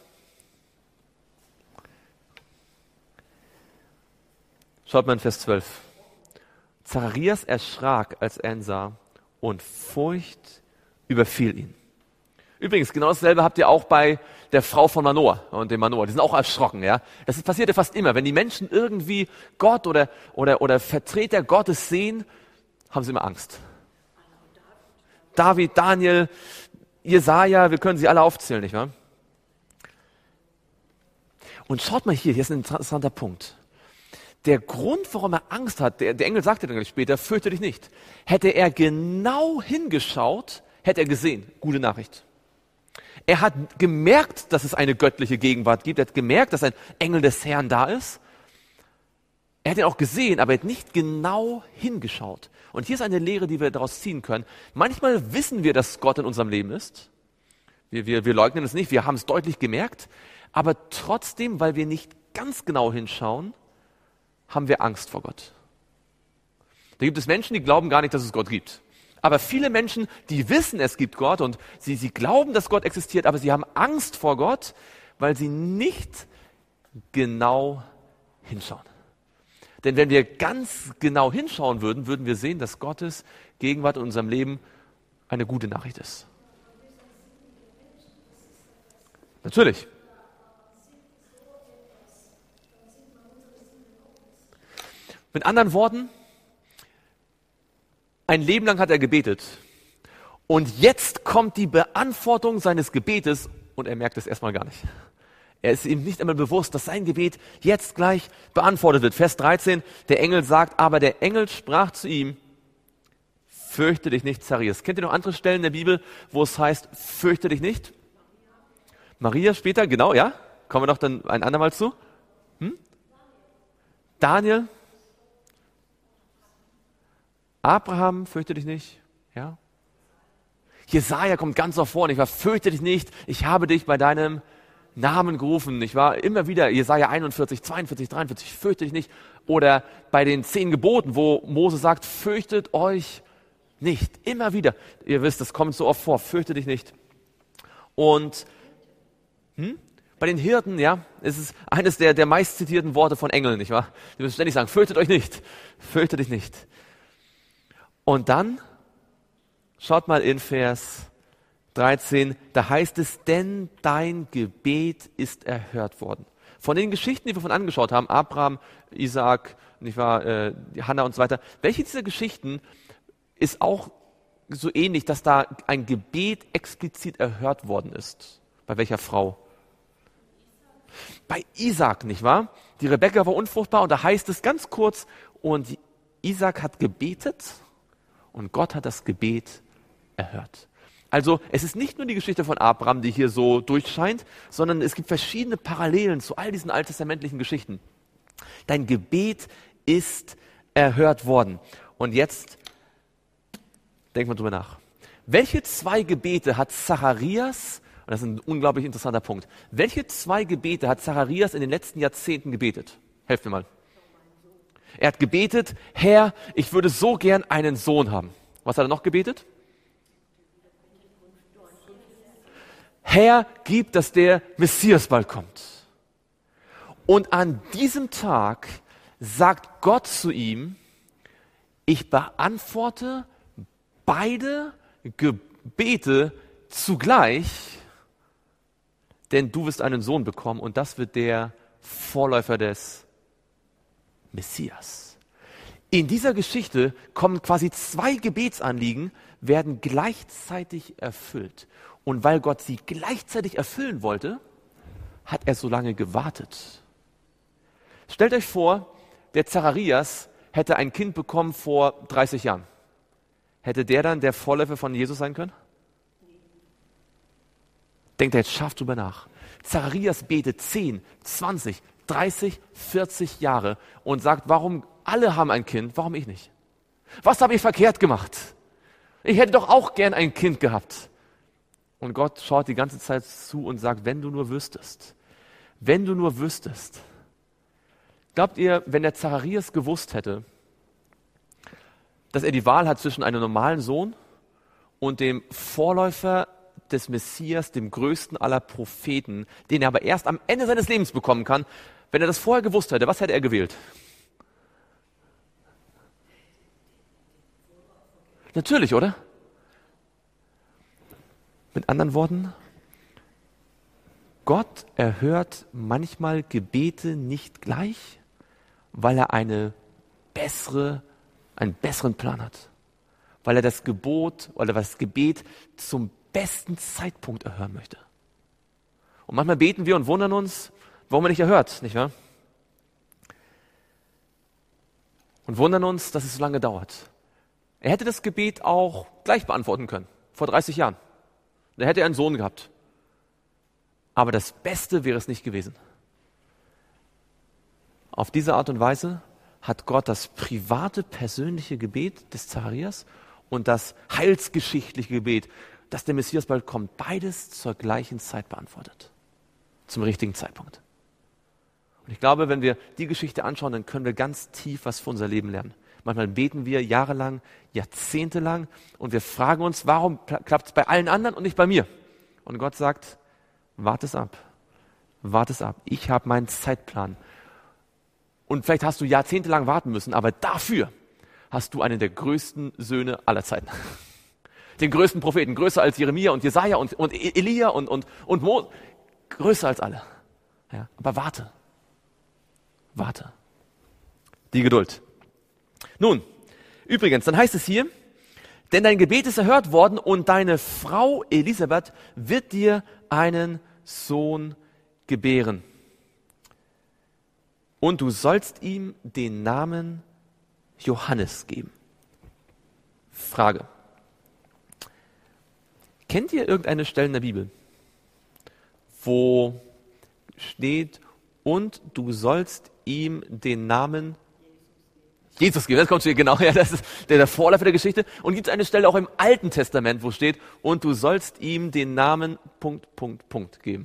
Schaut mal in Vers zwölf. Zacharias erschrak, als er ihn sah, und Furcht überfiel ihn. Übrigens, genau dasselbe habt ihr auch bei der Frau von Manoah und dem Manoah. Die sind auch erschrocken, ja. Das passiert ja fast immer. Wenn die Menschen irgendwie Gott oder, oder, oder Vertreter Gottes sehen, haben sie immer Angst. David, Daniel, Jesaja, wir können sie alle aufzählen, nicht wahr? Und schaut mal hier, hier ist ein interessanter Punkt. Der Grund, warum er Angst hat, der, der Engel sagte dann später, fürchte dich nicht. Hätte er genau hingeschaut, hätte er gesehen, gute Nachricht. Er hat gemerkt, dass es eine göttliche Gegenwart gibt. Er hat gemerkt, dass ein Engel des Herrn da ist. Er hat ihn auch gesehen, aber er hat nicht genau hingeschaut. Und hier ist eine Lehre, die wir daraus ziehen können. Manchmal wissen wir, dass Gott in unserem Leben ist. Wir, wir, wir leugnen es nicht, wir haben es deutlich gemerkt. Aber trotzdem, weil wir nicht ganz genau hinschauen, haben wir Angst vor Gott. Da gibt es Menschen, die glauben gar nicht, dass es Gott gibt. Aber viele Menschen, die wissen, es gibt Gott und sie, sie glauben, dass Gott existiert, aber sie haben Angst vor Gott, weil sie nicht genau hinschauen. Denn wenn wir ganz genau hinschauen würden, würden wir sehen, dass Gottes Gegenwart in unserem Leben eine gute Nachricht ist. Natürlich. Mit anderen Worten, ein Leben lang hat er gebetet und jetzt kommt die Beantwortung seines Gebetes und er merkt es erstmal gar nicht. Er ist ihm nicht einmal bewusst, dass sein Gebet jetzt gleich beantwortet wird. Vers dreizehn, der Engel sagt, aber der Engel sprach zu ihm, fürchte dich nicht, Zacharias. Kennt ihr noch andere Stellen in der Bibel, wo es heißt, fürchte dich nicht? Maria später, genau, ja? Kommen wir noch dann ein andermal zu? Hm? Daniel? Abraham, fürchte dich nicht, ja. Jesaja kommt ganz oft vor, ich war, fürchte dich nicht, ich habe dich bei deinem Namen gerufen, ich war immer wieder, Jesaja einundvierzig, zweiundvierzig, dreiundvierzig, fürchte dich nicht. Oder bei den zehn Geboten, wo Mose sagt, fürchtet euch nicht, immer wieder. Ihr wisst, das kommt so oft vor, fürchte dich nicht. Und hm? Bei den Hirten, ja, es ist eines der, der meist zitierten Worte von Engeln, nicht wahr? Die müssen ständig sagen, fürchtet euch nicht, fürchte dich nicht. Und dann, schaut mal in Vers dreizehn, da heißt es, denn dein Gebet ist erhört worden. Von den Geschichten, die wir von angeschaut haben, Abraham, Isaak, nicht wahr, äh, Hannah und so weiter, welche dieser Geschichten ist auch so ähnlich, dass da ein Gebet explizit erhört worden ist? Bei welcher Frau? Bei Isaak, nicht wahr? Die Rebekka war unfruchtbar und da heißt es ganz kurz, und Isaak hat gebetet, und Gott hat das Gebet erhört. Also es ist nicht nur die Geschichte von Abraham, die hier so durchscheint, sondern es gibt verschiedene Parallelen zu all diesen alttestamentlichen Geschichten. Dein Gebet ist erhört worden. Und jetzt denkt mal drüber nach. Welche zwei Gebete hat Zacharias, und das ist ein unglaublich interessanter Punkt, welche zwei Gebete hat Zacharias in den letzten Jahrzehnten gebetet? Helft mir mal. Er hat gebetet, Herr, ich würde so gern einen Sohn haben. Was hat er noch gebetet? Herr, gib, dass der Messias bald kommt. Und an diesem Tag sagt Gott zu ihm, ich beantworte beide Gebete zugleich, denn du wirst einen Sohn bekommen und das wird der Vorläufer des Messias. In dieser Geschichte kommen quasi zwei Gebetsanliegen, werden gleichzeitig erfüllt. Und weil Gott sie gleichzeitig erfüllen wollte, hat er so lange gewartet. Stellt euch vor, der Zacharias hätte ein Kind bekommen vor dreißig Jahren. Hätte der dann der Vorläufer von Jesus sein können? Denkt er jetzt scharf drüber nach. Zacharias betet zehn, zwanzig, dreißig, vierzig Jahre und sagt, warum alle haben ein Kind, warum ich nicht? Was habe ich verkehrt gemacht? Ich hätte doch auch gern ein Kind gehabt. Und Gott schaut die ganze Zeit zu und sagt, wenn du nur wüsstest, wenn du nur wüsstest. Glaubt ihr, wenn der Zacharias gewusst hätte, dass er die Wahl hat zwischen einem normalen Sohn und dem Vorläufer des Messias, dem größten aller Propheten, den er aber erst am Ende seines Lebens bekommen kann, wenn er das vorher gewusst hätte, was hätte er gewählt? Natürlich, oder? Mit anderen Worten, Gott erhört manchmal Gebete nicht gleich, weil er eine bessere, einen besseren Plan hat. Weil er das Gebot oder das Gebet zum besten Zeitpunkt erhören möchte. Und manchmal beten wir und wundern uns, warum er nicht erhört, nicht wahr? Und wundern uns, dass es so lange dauert. Er hätte das Gebet auch gleich beantworten können, vor dreißig Jahren. Da hätte er einen Sohn gehabt. Aber das Beste wäre es nicht gewesen. Auf diese Art und Weise hat Gott das private, persönliche Gebet des Zacharias und das heilsgeschichtliche Gebet, dass der Messias bald kommt, beides zur gleichen Zeit beantwortet. Zum richtigen Zeitpunkt. Und ich glaube, wenn wir die Geschichte anschauen, dann können wir ganz tief was für unser Leben lernen. Manchmal beten wir jahrelang, jahrzehntelang und wir fragen uns, warum klappt es bei allen anderen und nicht bei mir? Und Gott sagt, warte es ab, warte es ab, ich habe meinen Zeitplan. Und vielleicht hast du jahrzehntelang warten müssen, aber dafür hast du einen der größten Söhne aller Zeiten. Den größten Propheten, größer als Jeremia und Jesaja und, und Elia und, und, und Mo, größer als alle. Ja, aber warte, warte. Die Geduld. Nun, übrigens, dann heißt es hier, denn dein Gebet ist erhört worden und deine Frau Elisabeth wird dir einen Sohn gebären. Und du sollst ihm den Namen Johannes geben. Frage. Kennt ihr irgendeine Stelle in der Bibel, wo steht, und du sollst ihm den Namen Jesus geben? Das kommt hier genau, ja, das ist der, der Vorläufer der Geschichte. Und gibt es eine Stelle auch im Alten Testament, wo steht, und du sollst ihm den Namen Punkt, Punkt, Punkt geben.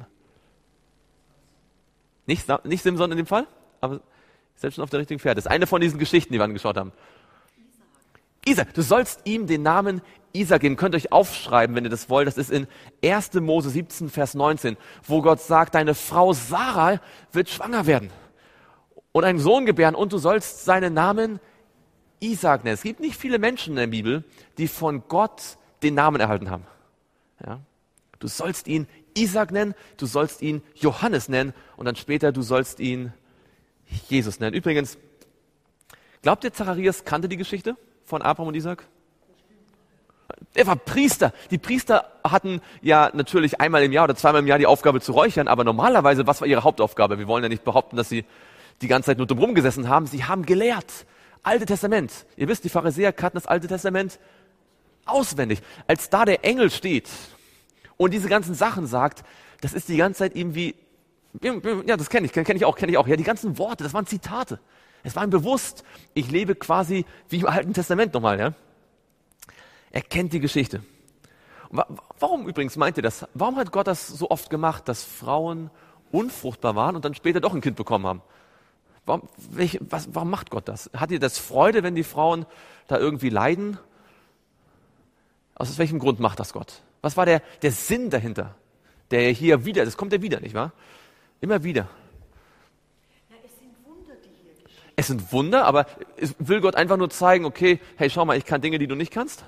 Nicht, nicht Simson in dem Fall, aber selbst schon auf der richtigen Pferd. Das ist eine von diesen Geschichten, die wir angeschaut haben. Isaac, du sollst ihm den Namen Isaac geben. Könnt ihr euch aufschreiben, wenn ihr das wollt. Das ist in erster Mose siebzehn, Vers neunzehn, wo Gott sagt, deine Frau Sarah wird schwanger werden und einen Sohn gebären und du sollst seinen Namen Isaac nennen. Es gibt nicht viele Menschen in der Bibel, die von Gott den Namen erhalten haben. Ja? Du sollst ihn Isaac nennen, du sollst ihn Johannes nennen und dann später du sollst ihn Jesus nennen. Übrigens, glaubt ihr, Zacharias kannte die Geschichte von Abraham und Isaac? Er war Priester. Die Priester hatten ja natürlich einmal im Jahr oder zweimal im Jahr die Aufgabe zu räuchern, aber normalerweise, was war ihre Hauptaufgabe? Wir wollen ja nicht behaupten, dass sie die ganze Zeit nur drum gesessen haben. Sie haben gelehrt. Alte Testament. Ihr wisst, die Pharisäer kannten das Alte Testament auswendig. Als da der Engel steht und diese ganzen Sachen sagt, das ist die ganze Zeit irgendwie, ja, das kenne ich, kenne ich auch, kenne ich auch. Ja, die ganzen Worte, das waren Zitate. Es war ihm bewusst, ich lebe quasi wie im Alten Testament nochmal, ja. Er kennt die Geschichte. Und warum übrigens meint ihr das? Warum hat Gott das so oft gemacht, dass Frauen unfruchtbar waren und dann später doch ein Kind bekommen haben? Warum, welche, was, warum macht Gott das? Hat ihr das Freude, wenn die Frauen da irgendwie leiden? Aus welchem Grund macht das Gott? Was war der, der Sinn dahinter? Der hier wieder, das kommt ja wieder, nicht wahr? Immer wieder. Ja, es sind Wunder, die hier geschehen. Es sind Wunder, aber will Gott einfach nur zeigen, okay, hey, schau mal, ich kann Dinge, die du nicht kannst?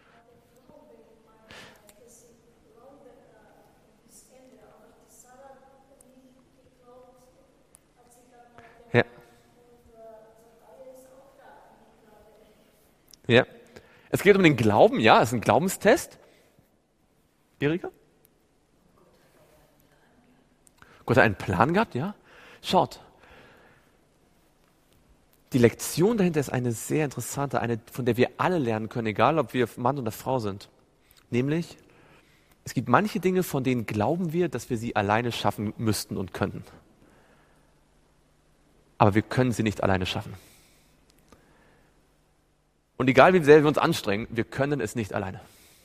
Ja. Ja. Es geht um den Glauben, ja, es ist ein Glaubenstest. Erika? Gott hat einen Plan gehabt, ja? Schaut. Die Lektion dahinter ist eine sehr interessante, eine, von der wir alle lernen können, egal ob wir Mann oder Frau sind. Nämlich, es gibt manche Dinge, von denen glauben wir, dass wir sie alleine schaffen müssten und könnten. aber wir können sie nicht alleine schaffen. Und egal wie sehr wir uns anstrengen, wir können es nicht alleine.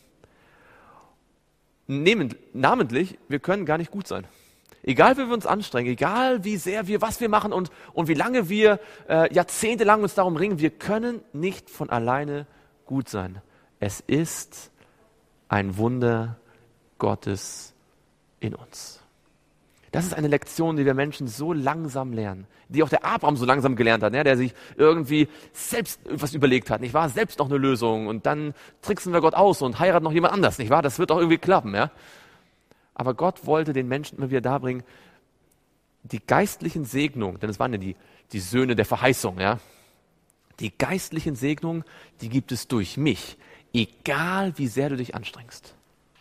Nehmend, namentlich, wir können gar nicht gut sein. Egal wie wir uns anstrengen, egal wie sehr wir, was wir machen und, und wie lange wir äh, jahrzehntelang uns darum ringen, wir können nicht von alleine gut sein. Es ist ein Wunder Gottes in uns. Das ist eine Lektion, die wir Menschen so langsam lernen, die auch der Abraham so langsam gelernt hat, ne? Der sich irgendwie selbst was überlegt hat, nicht wahr? Selbst noch eine Lösung und dann tricksen wir Gott aus und heiraten noch jemand anders, nicht wahr? Das wird doch irgendwie klappen, ja? Aber Gott wollte den Menschen immer wieder darbringen, die geistlichen Segnungen, denn es waren ja die, die Söhne der Verheißung, ja? Die geistlichen Segnungen, die gibt es durch mich, egal wie sehr du dich anstrengst.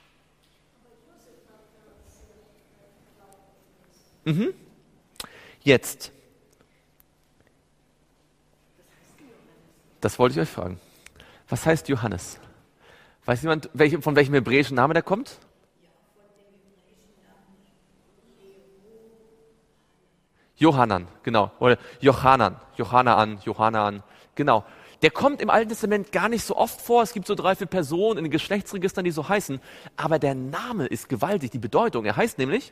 Mhm. Jetzt. Das wollte ich euch fragen. Was heißt Johannes? Weiß jemand, welche, von welchem hebräischen Namen der kommt? Johannan, genau. Oder Johanan, Johannan, Johannan, genau. Der kommt im Alten Testament gar nicht so oft vor. Es gibt so drei, vier Personen in den Geschlechtsregistern, die so heißen. Aber der Name ist gewaltig, die Bedeutung. Er heißt nämlich,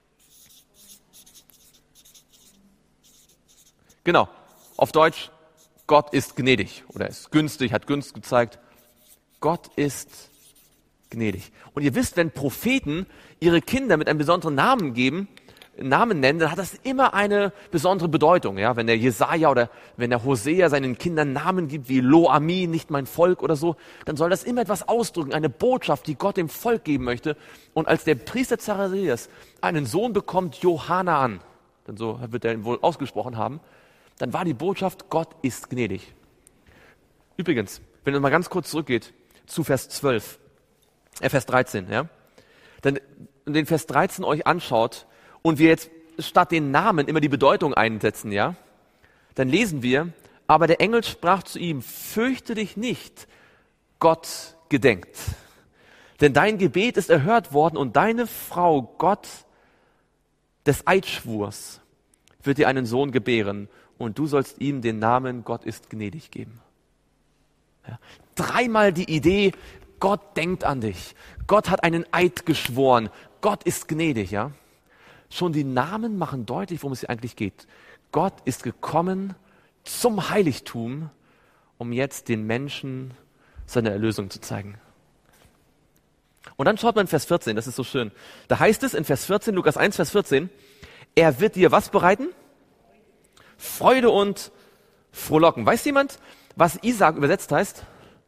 genau, auf Deutsch, Gott ist gnädig oder ist günstig, hat Gunst gezeigt. Gott ist gnädig. Und ihr wisst, wenn Propheten ihre Kinder mit einem besonderen Namen geben, Namen nennen, dann hat das immer eine besondere Bedeutung. Ja? Wenn der Jesaja oder wenn der Hosea seinen Kindern Namen gibt wie Lo-Ami, nicht mein Volk oder so, dann soll das immer etwas ausdrücken, eine Botschaft, die Gott dem Volk geben möchte. Und als der Priester Zacharias einen Sohn bekommt, Johannan, denn so wird er ihn wohl ausgesprochen haben, dann war die Botschaft, Gott ist gnädig. Übrigens, wenn ihr mal ganz kurz zurückgeht zu Vers zwölf, äh Vers dreizehn, ja, dann den Vers dreizehn euch anschaut und wir jetzt statt den Namen immer die Bedeutung einsetzen, ja, dann lesen wir, aber der Engel sprach zu ihm, fürchte dich nicht, Gott gedenkt. Denn dein Gebet ist erhört worden und deine Frau, Gott des Eidschwurs, wird dir einen Sohn gebären und du sollst ihm den Namen Gott ist gnädig geben. Ja. Dreimal die Idee, Gott denkt an dich. Gott hat einen Eid geschworen. Gott ist gnädig, ja. Schon die Namen machen deutlich, worum es hier eigentlich geht. Gott ist gekommen zum Heiligtum, um jetzt den Menschen seine Erlösung zu zeigen. Und dann schaut man in Vers vierzehn, das ist so schön. Da heißt es in Vers vierzehn, Lukas eins, Vers vierzehn, er wird dir was bereiten? Freude und Frohlocken. Weiß jemand, was Isaak übersetzt heißt?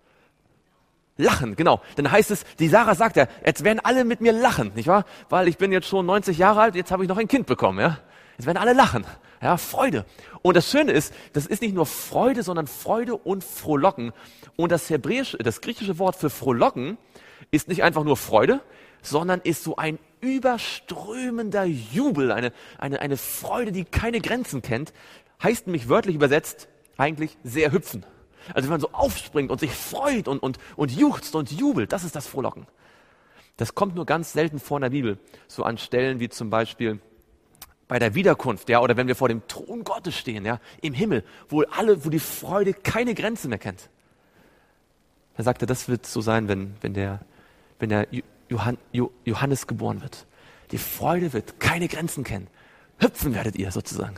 Lachen, genau. Dann heißt es, die Sarah sagt ja, jetzt werden alle mit mir lachen, nicht wahr? Weil ich bin jetzt schon neunzig Jahre alt, jetzt habe ich noch ein Kind bekommen, ja? Jetzt werden alle lachen, ja, Freude. Und das Schöne ist, das ist nicht nur Freude, sondern Freude und Frohlocken. Und das hebräische, das griechische Wort für Frohlocken ist nicht einfach nur Freude, sondern ist so ein überströmender Jubel, eine, eine, eine Freude, die keine Grenzen kennt, heißt nämlich wörtlich übersetzt eigentlich sehr hüpfen. Also wenn man so aufspringt und sich freut und, und, und juchzt und jubelt, das ist das Frohlocken. Das kommt nur ganz selten vor in der Bibel, so an Stellen wie zum Beispiel bei der Wiederkunft, ja, oder wenn wir vor dem Thron Gottes stehen, ja, im Himmel, wo alle, wo die Freude keine Grenzen mehr kennt. Da sagt er, das wird so sein, wenn, wenn der, wenn der Johann, Johannes geboren wird. Die Freude wird keine Grenzen kennen. Hüpfen werdet ihr sozusagen.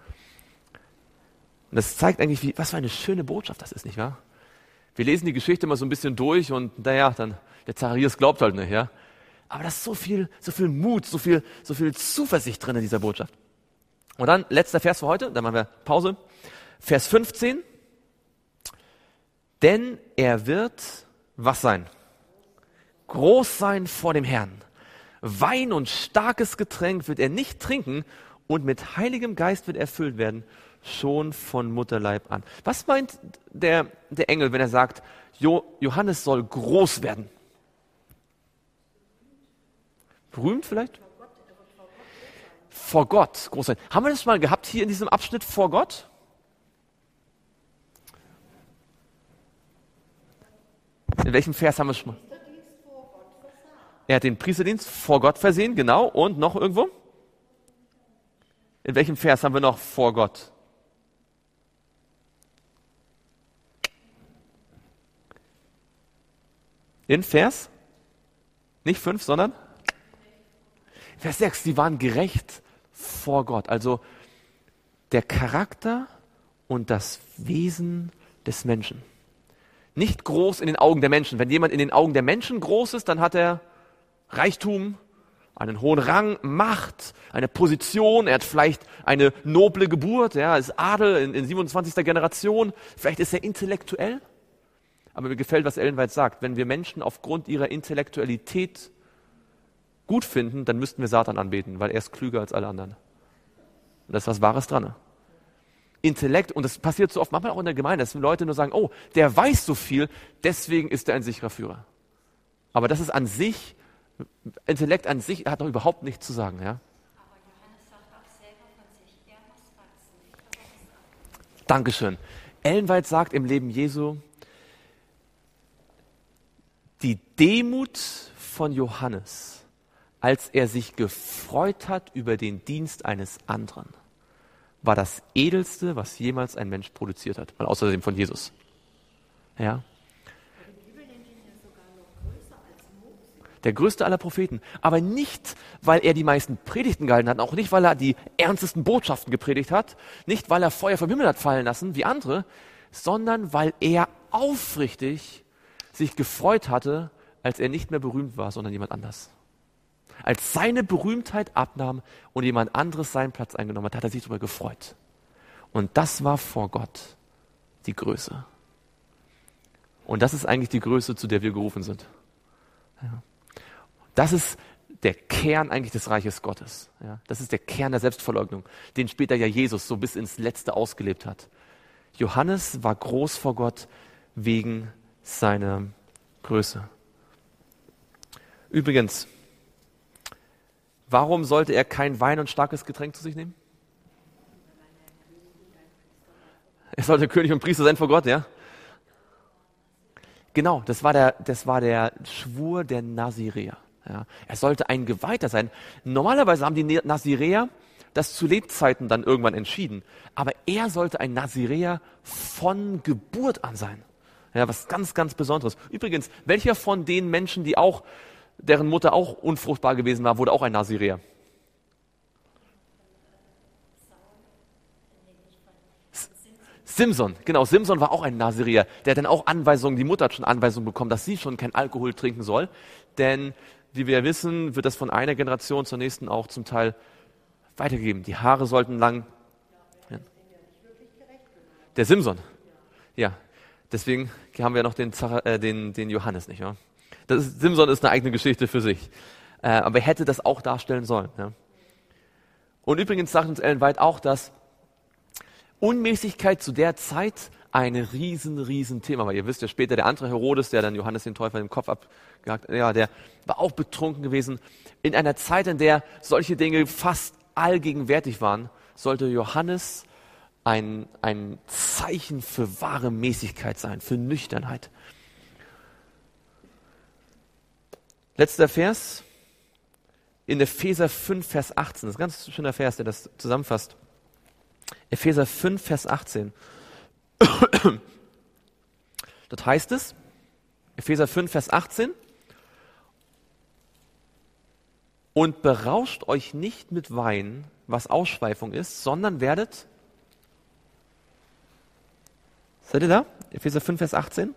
Und das zeigt eigentlich, wie, was für eine schöne Botschaft das ist, nicht wahr? Wir lesen die Geschichte mal so ein bisschen durch und naja, dann der Zacharias glaubt halt nicht, ja. Aber da ist so viel, so viel Mut, so viel, so viel Zuversicht drin in dieser Botschaft. Und dann letzter Vers für heute, dann machen wir Pause. Vers fünfzehn. Denn er wird was sein? Groß sein vor dem Herrn. Wein und starkes Getränk wird er nicht trinken und mit heiligem Geist wird er erfüllt werden, schon von Mutterleib an. Was meint der, der Engel, wenn er sagt, jo, Johannes soll groß werden? Berühmt vielleicht? Vor Gott groß sein. Haben wir das mal gehabt hier in diesem Abschnitt vor Gott? In welchem Vers haben wir es schon mal? Er hat den Priesterdienst vor Gott versehen, genau. Und noch irgendwo? In welchem Vers haben wir noch vor Gott? In Vers, nicht fünf, sondern Vers sechs, sie waren gerecht vor Gott. Also der Charakter und das Wesen des Menschen. Nicht groß in den Augen der Menschen. Wenn jemand in den Augen der Menschen groß ist, dann hat er Reichtum, einen hohen Rang, Macht, eine Position, er hat vielleicht eine noble Geburt, ja, ist Adel in, in siebenundzwanzigster Generation, vielleicht ist er intellektuell. Aber mir gefällt, was Ellen White sagt, wenn wir Menschen aufgrund ihrer Intellektualität gut finden, dann müssten wir Satan anbeten, weil er ist klüger als alle anderen. Und da ist was Wahres dran. Intellekt, und das passiert so oft, manchmal auch in der Gemeinde, dass Leute nur sagen, oh, der weiß so viel, deswegen ist er ein sicherer Führer. Aber das ist an sich, Intellekt an sich hat doch überhaupt nichts zu sagen. Ja? Aber Johannes sagt auch selber von sich, er muss wachsen. Ich glaube, das Dankeschön. Ellen White sagt im Leben Jesu, die Demut von Johannes, als er sich gefreut hat über den Dienst eines anderen, war das Edelste, was jemals ein Mensch produziert hat. Mal außerdem von Jesus. Ja. Die Bibel nennt ihn ja sogar noch größer als Mose. Der größte aller Propheten. Aber nicht, weil er die meisten Predigten gehalten hat, auch nicht, weil er die ernstesten Botschaften gepredigt hat, nicht, weil er Feuer vom Himmel hat fallen lassen, wie andere, sondern weil er aufrichtig sich gefreut hatte, als er nicht mehr berühmt war, sondern jemand anders. Als seine Berühmtheit abnahm und jemand anderes seinen Platz eingenommen hat, hat er sich darüber gefreut. Und das war vor Gott die Größe. Und das ist eigentlich die Größe, zu der wir gerufen sind. Ja. Das ist der Kern eigentlich des Reiches Gottes. Ja. Das ist der Kern der Selbstverleugnung, den später ja Jesus so bis ins Letzte ausgelebt hat. Johannes war groß vor Gott wegen seiner Größe. Übrigens, warum sollte er kein Wein und starkes Getränk zu sich nehmen? Er sollte König und Priester sein vor Gott, ja? Genau, das war der, das war der Schwur der Naziräer. Ja? Er sollte ein Geweihter sein. Normalerweise haben die Naziräer das zu Lebzeiten dann irgendwann entschieden. Aber er sollte ein Naziräer von Geburt an sein. Ja, was ganz, ganz Besonderes. Übrigens, welcher von den Menschen, die auch deren Mutter auch unfruchtbar gewesen war, wurde auch ein Naziräer? Simson, genau, Simson war auch ein Naziräer. Der hat dann auch Anweisungen, die Mutter hat schon Anweisungen bekommen, dass sie schon kein Alkohol trinken soll. Denn, wie wir wissen, wird das von einer Generation zur nächsten auch zum Teil weitergegeben. Die Haare sollten lang. Ja. Der Simson. Ja, deswegen haben wir noch den, Zara, äh, den, den Johannes, nicht wahr? Das ist, Simson ist eine eigene Geschichte für sich. Äh, aber er hätte das auch darstellen sollen. Ja. Und übrigens sagt uns Ellen White auch, dass Unmäßigkeit zu der Zeit ein riesen, riesen Thema war. Ihr wisst ja später, der andere Herodes, der dann Johannes den Täufer im Kopf abgehakt, ja, der war auch betrunken gewesen. In einer Zeit, in der solche Dinge fast allgegenwärtig waren, sollte Johannes ein, ein Zeichen für wahre Mäßigkeit sein, für Nüchternheit. Letzter Vers, in Epheser fünf, Vers achtzehn. Das ist ein ganz schöner Vers, der das zusammenfasst. Epheser fünf, Vers achtzehn. Dort heißt es, Epheser fünf, Vers achtzehn, und berauscht euch nicht mit Wein, was Ausschweifung ist, sondern werdet, seid ihr da? Epheser fünf, Vers achtzehn.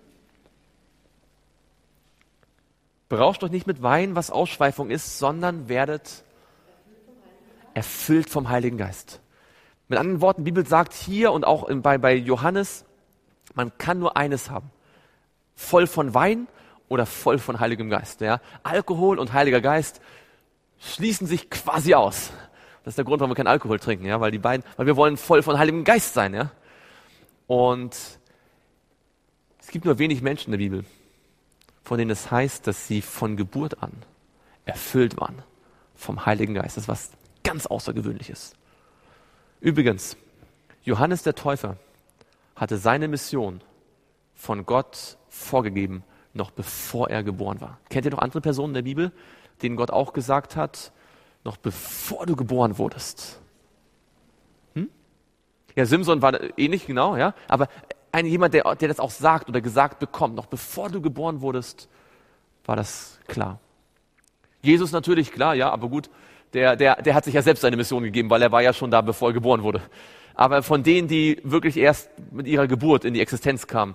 Berauscht euch nicht mit Wein, was Ausschweifung ist, sondern werdet erfüllt vom Heiligen Geist. Mit anderen Worten, die Bibel sagt hier und auch bei, bei Johannes, man kann nur eines haben. Voll von Wein oder voll von Heiligem Geist. Ja? Alkohol und Heiliger Geist schließen sich quasi aus. Das ist der Grund, warum wir keinen Alkohol trinken, ja? weil die beiden, weil wir wollen voll von Heiligem Geist sein. Ja? Und es gibt nur wenig Menschen in der Bibel, von denen es heißt, dass sie von Geburt an erfüllt waren vom Heiligen Geist. Das ist was ganz Außergewöhnliches. Übrigens, Johannes der Täufer hatte seine Mission von Gott vorgegeben, noch bevor er geboren war. Kennt ihr noch andere Personen in der Bibel, denen Gott auch gesagt hat, noch bevor du geboren wurdest? Hm? Ja, Simson war ähnlich, genau, ja. Aber ein, jemand, der, der das auch sagt oder gesagt bekommt, noch bevor du geboren wurdest, war das klar. Jesus natürlich, klar, ja, aber gut, der, der, der hat sich ja selbst seine Mission gegeben, weil er war ja schon da, bevor er geboren wurde. Aber von denen, die wirklich erst mit ihrer Geburt in die Existenz kamen,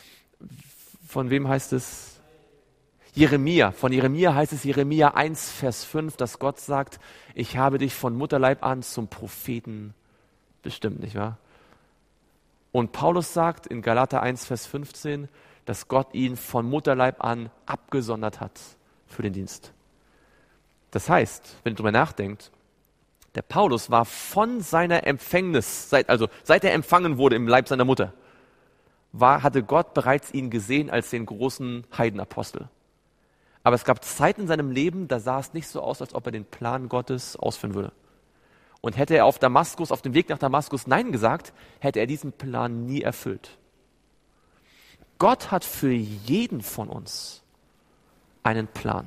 von wem heißt es? Jeremia. Von Jeremia heißt es Jeremia eins, Vers fünf, dass Gott sagt, ich habe dich von Mutterleib an zum Propheten bestimmt, nicht wahr? Und Paulus sagt in Galater eins, Vers fünfzehn, dass Gott ihn von Mutterleib an abgesondert hat für den Dienst. Das heißt, wenn ihr darüber nachdenkt, der Paulus war von seiner Empfängnis, seit, also seit er empfangen wurde im Leib seiner Mutter, war, hatte Gott bereits ihn gesehen als den großen Heidenapostel. Aber es gab Zeiten in seinem Leben, da sah es nicht so aus, als ob er den Plan Gottes ausführen würde. Und hätte er auf Damaskus, auf dem Weg nach Damaskus Nein gesagt, hätte er diesen Plan nie erfüllt. Gott hat für jeden von uns einen Plan.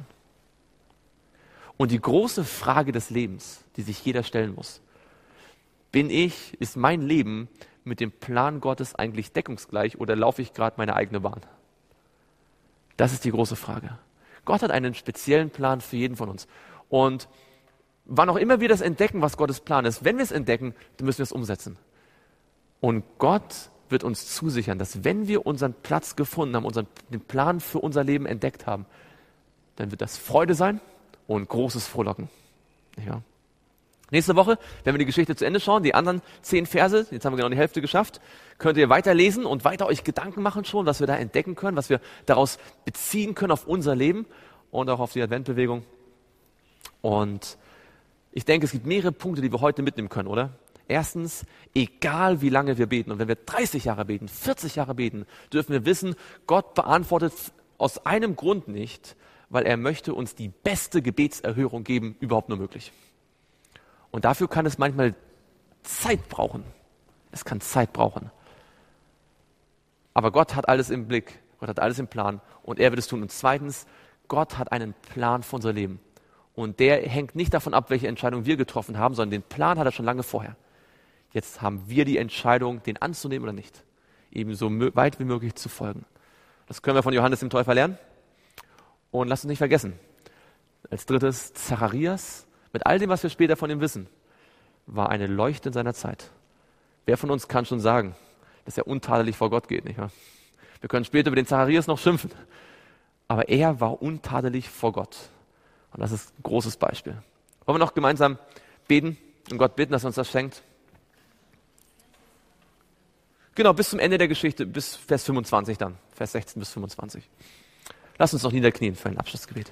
Und die große Frage des Lebens, die sich jeder stellen muss, bin ich, ist mein Leben mit dem Plan Gottes eigentlich deckungsgleich oder laufe ich gerade meine eigene Bahn? Das ist die große Frage. Gott hat einen speziellen Plan für jeden von uns. Und wann auch immer wir das entdecken, was Gottes Plan ist, wenn wir es entdecken, dann müssen wir es umsetzen. Und Gott wird uns zusichern, dass wenn wir unseren Platz gefunden haben, unseren, den Plan für unser Leben entdeckt haben, dann wird das Freude sein und großes Frohlocken. Ja. Nächste Woche, wenn wir die Geschichte zu Ende schauen, die anderen zehn Verse, jetzt haben wir genau die Hälfte geschafft, könnt ihr weiterlesen und weiter euch Gedanken machen schon, was wir da entdecken können, was wir daraus beziehen können auf unser Leben und auch auf die Adventbewegung. Und ich denke, es gibt mehrere Punkte, die wir heute mitnehmen können, oder? Erstens, egal wie lange wir beten, und wenn wir dreißig Jahre beten, vierzig Jahre beten, dürfen wir wissen, Gott beantwortet aus einem Grund nicht, weil er möchte uns die beste Gebetserhörung geben, überhaupt nur möglich. Und dafür kann es manchmal Zeit brauchen. Es kann Zeit brauchen. Aber Gott hat alles im Blick, Gott hat alles im Plan und er wird es tun. Und zweitens, Gott hat einen Plan für unser Leben. Und der hängt nicht davon ab, welche Entscheidung wir getroffen haben, sondern den Plan hat er schon lange vorher. Jetzt haben wir die Entscheidung, den anzunehmen oder nicht. Eben so weit wie möglich zu folgen. Das können wir von Johannes dem Täufer lernen. Und lasst uns nicht vergessen, als drittes, Zacharias, mit all dem, was wir später von ihm wissen, war eine Leuchte in seiner Zeit. Wer von uns kann schon sagen, dass er untadelig vor Gott geht, nicht wahr? Wir können später über den Zacharias noch schimpfen, aber er war untadelig vor Gott. Und das ist ein großes Beispiel. Wollen wir noch gemeinsam beten und Gott bitten, dass er uns das schenkt? Genau, bis zum Ende der Geschichte, bis Vers fünfundzwanzig dann, Vers sechzehn bis fünfundzwanzig. Lass uns noch niederknien für ein Abschlussgebet.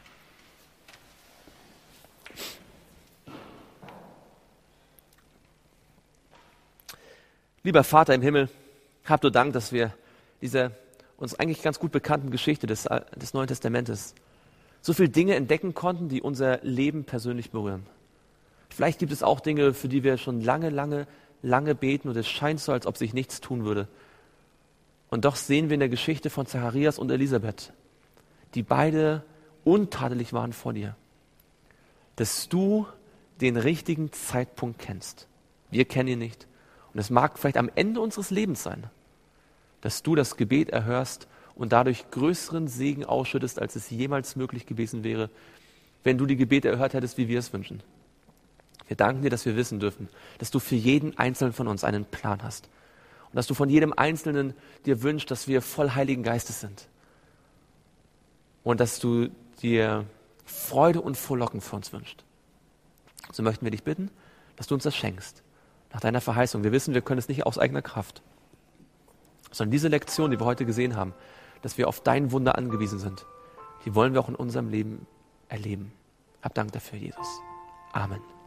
Lieber Vater im Himmel, hab du Dank, dass wir dieser uns eigentlich ganz gut bekannten Geschichte des, des Neuen Testamentes so viele Dinge entdecken konnten, die unser Leben persönlich berühren. Vielleicht gibt es auch Dinge, für die wir schon lange, lange, lange beten und es scheint so, als ob sich nichts tun würde. Und doch sehen wir in der Geschichte von Zacharias und Elisabeth, die beide untadelig waren vor dir, dass du den richtigen Zeitpunkt kennst. Wir kennen ihn nicht. Und es mag vielleicht am Ende unseres Lebens sein, dass du das Gebet erhörst und dadurch größeren Segen ausschüttest, als es jemals möglich gewesen wäre, wenn du die Gebete erhört hättest, wie wir es wünschen. Wir danken dir, dass wir wissen dürfen, dass du für jeden Einzelnen von uns einen Plan hast und dass du von jedem Einzelnen dir wünschst, dass wir voll Heiligen Geistes sind und dass du dir Freude und Frohlocken für uns wünschst. So möchten wir dich bitten, dass du uns das schenkst. Nach deiner Verheißung. Wir wissen, wir können es nicht aus eigener Kraft. Sondern diese Lektion, die wir heute gesehen haben, dass wir auf dein Wunder angewiesen sind, die wollen wir auch in unserem Leben erleben. Hab Dank dafür, Jesus. Amen.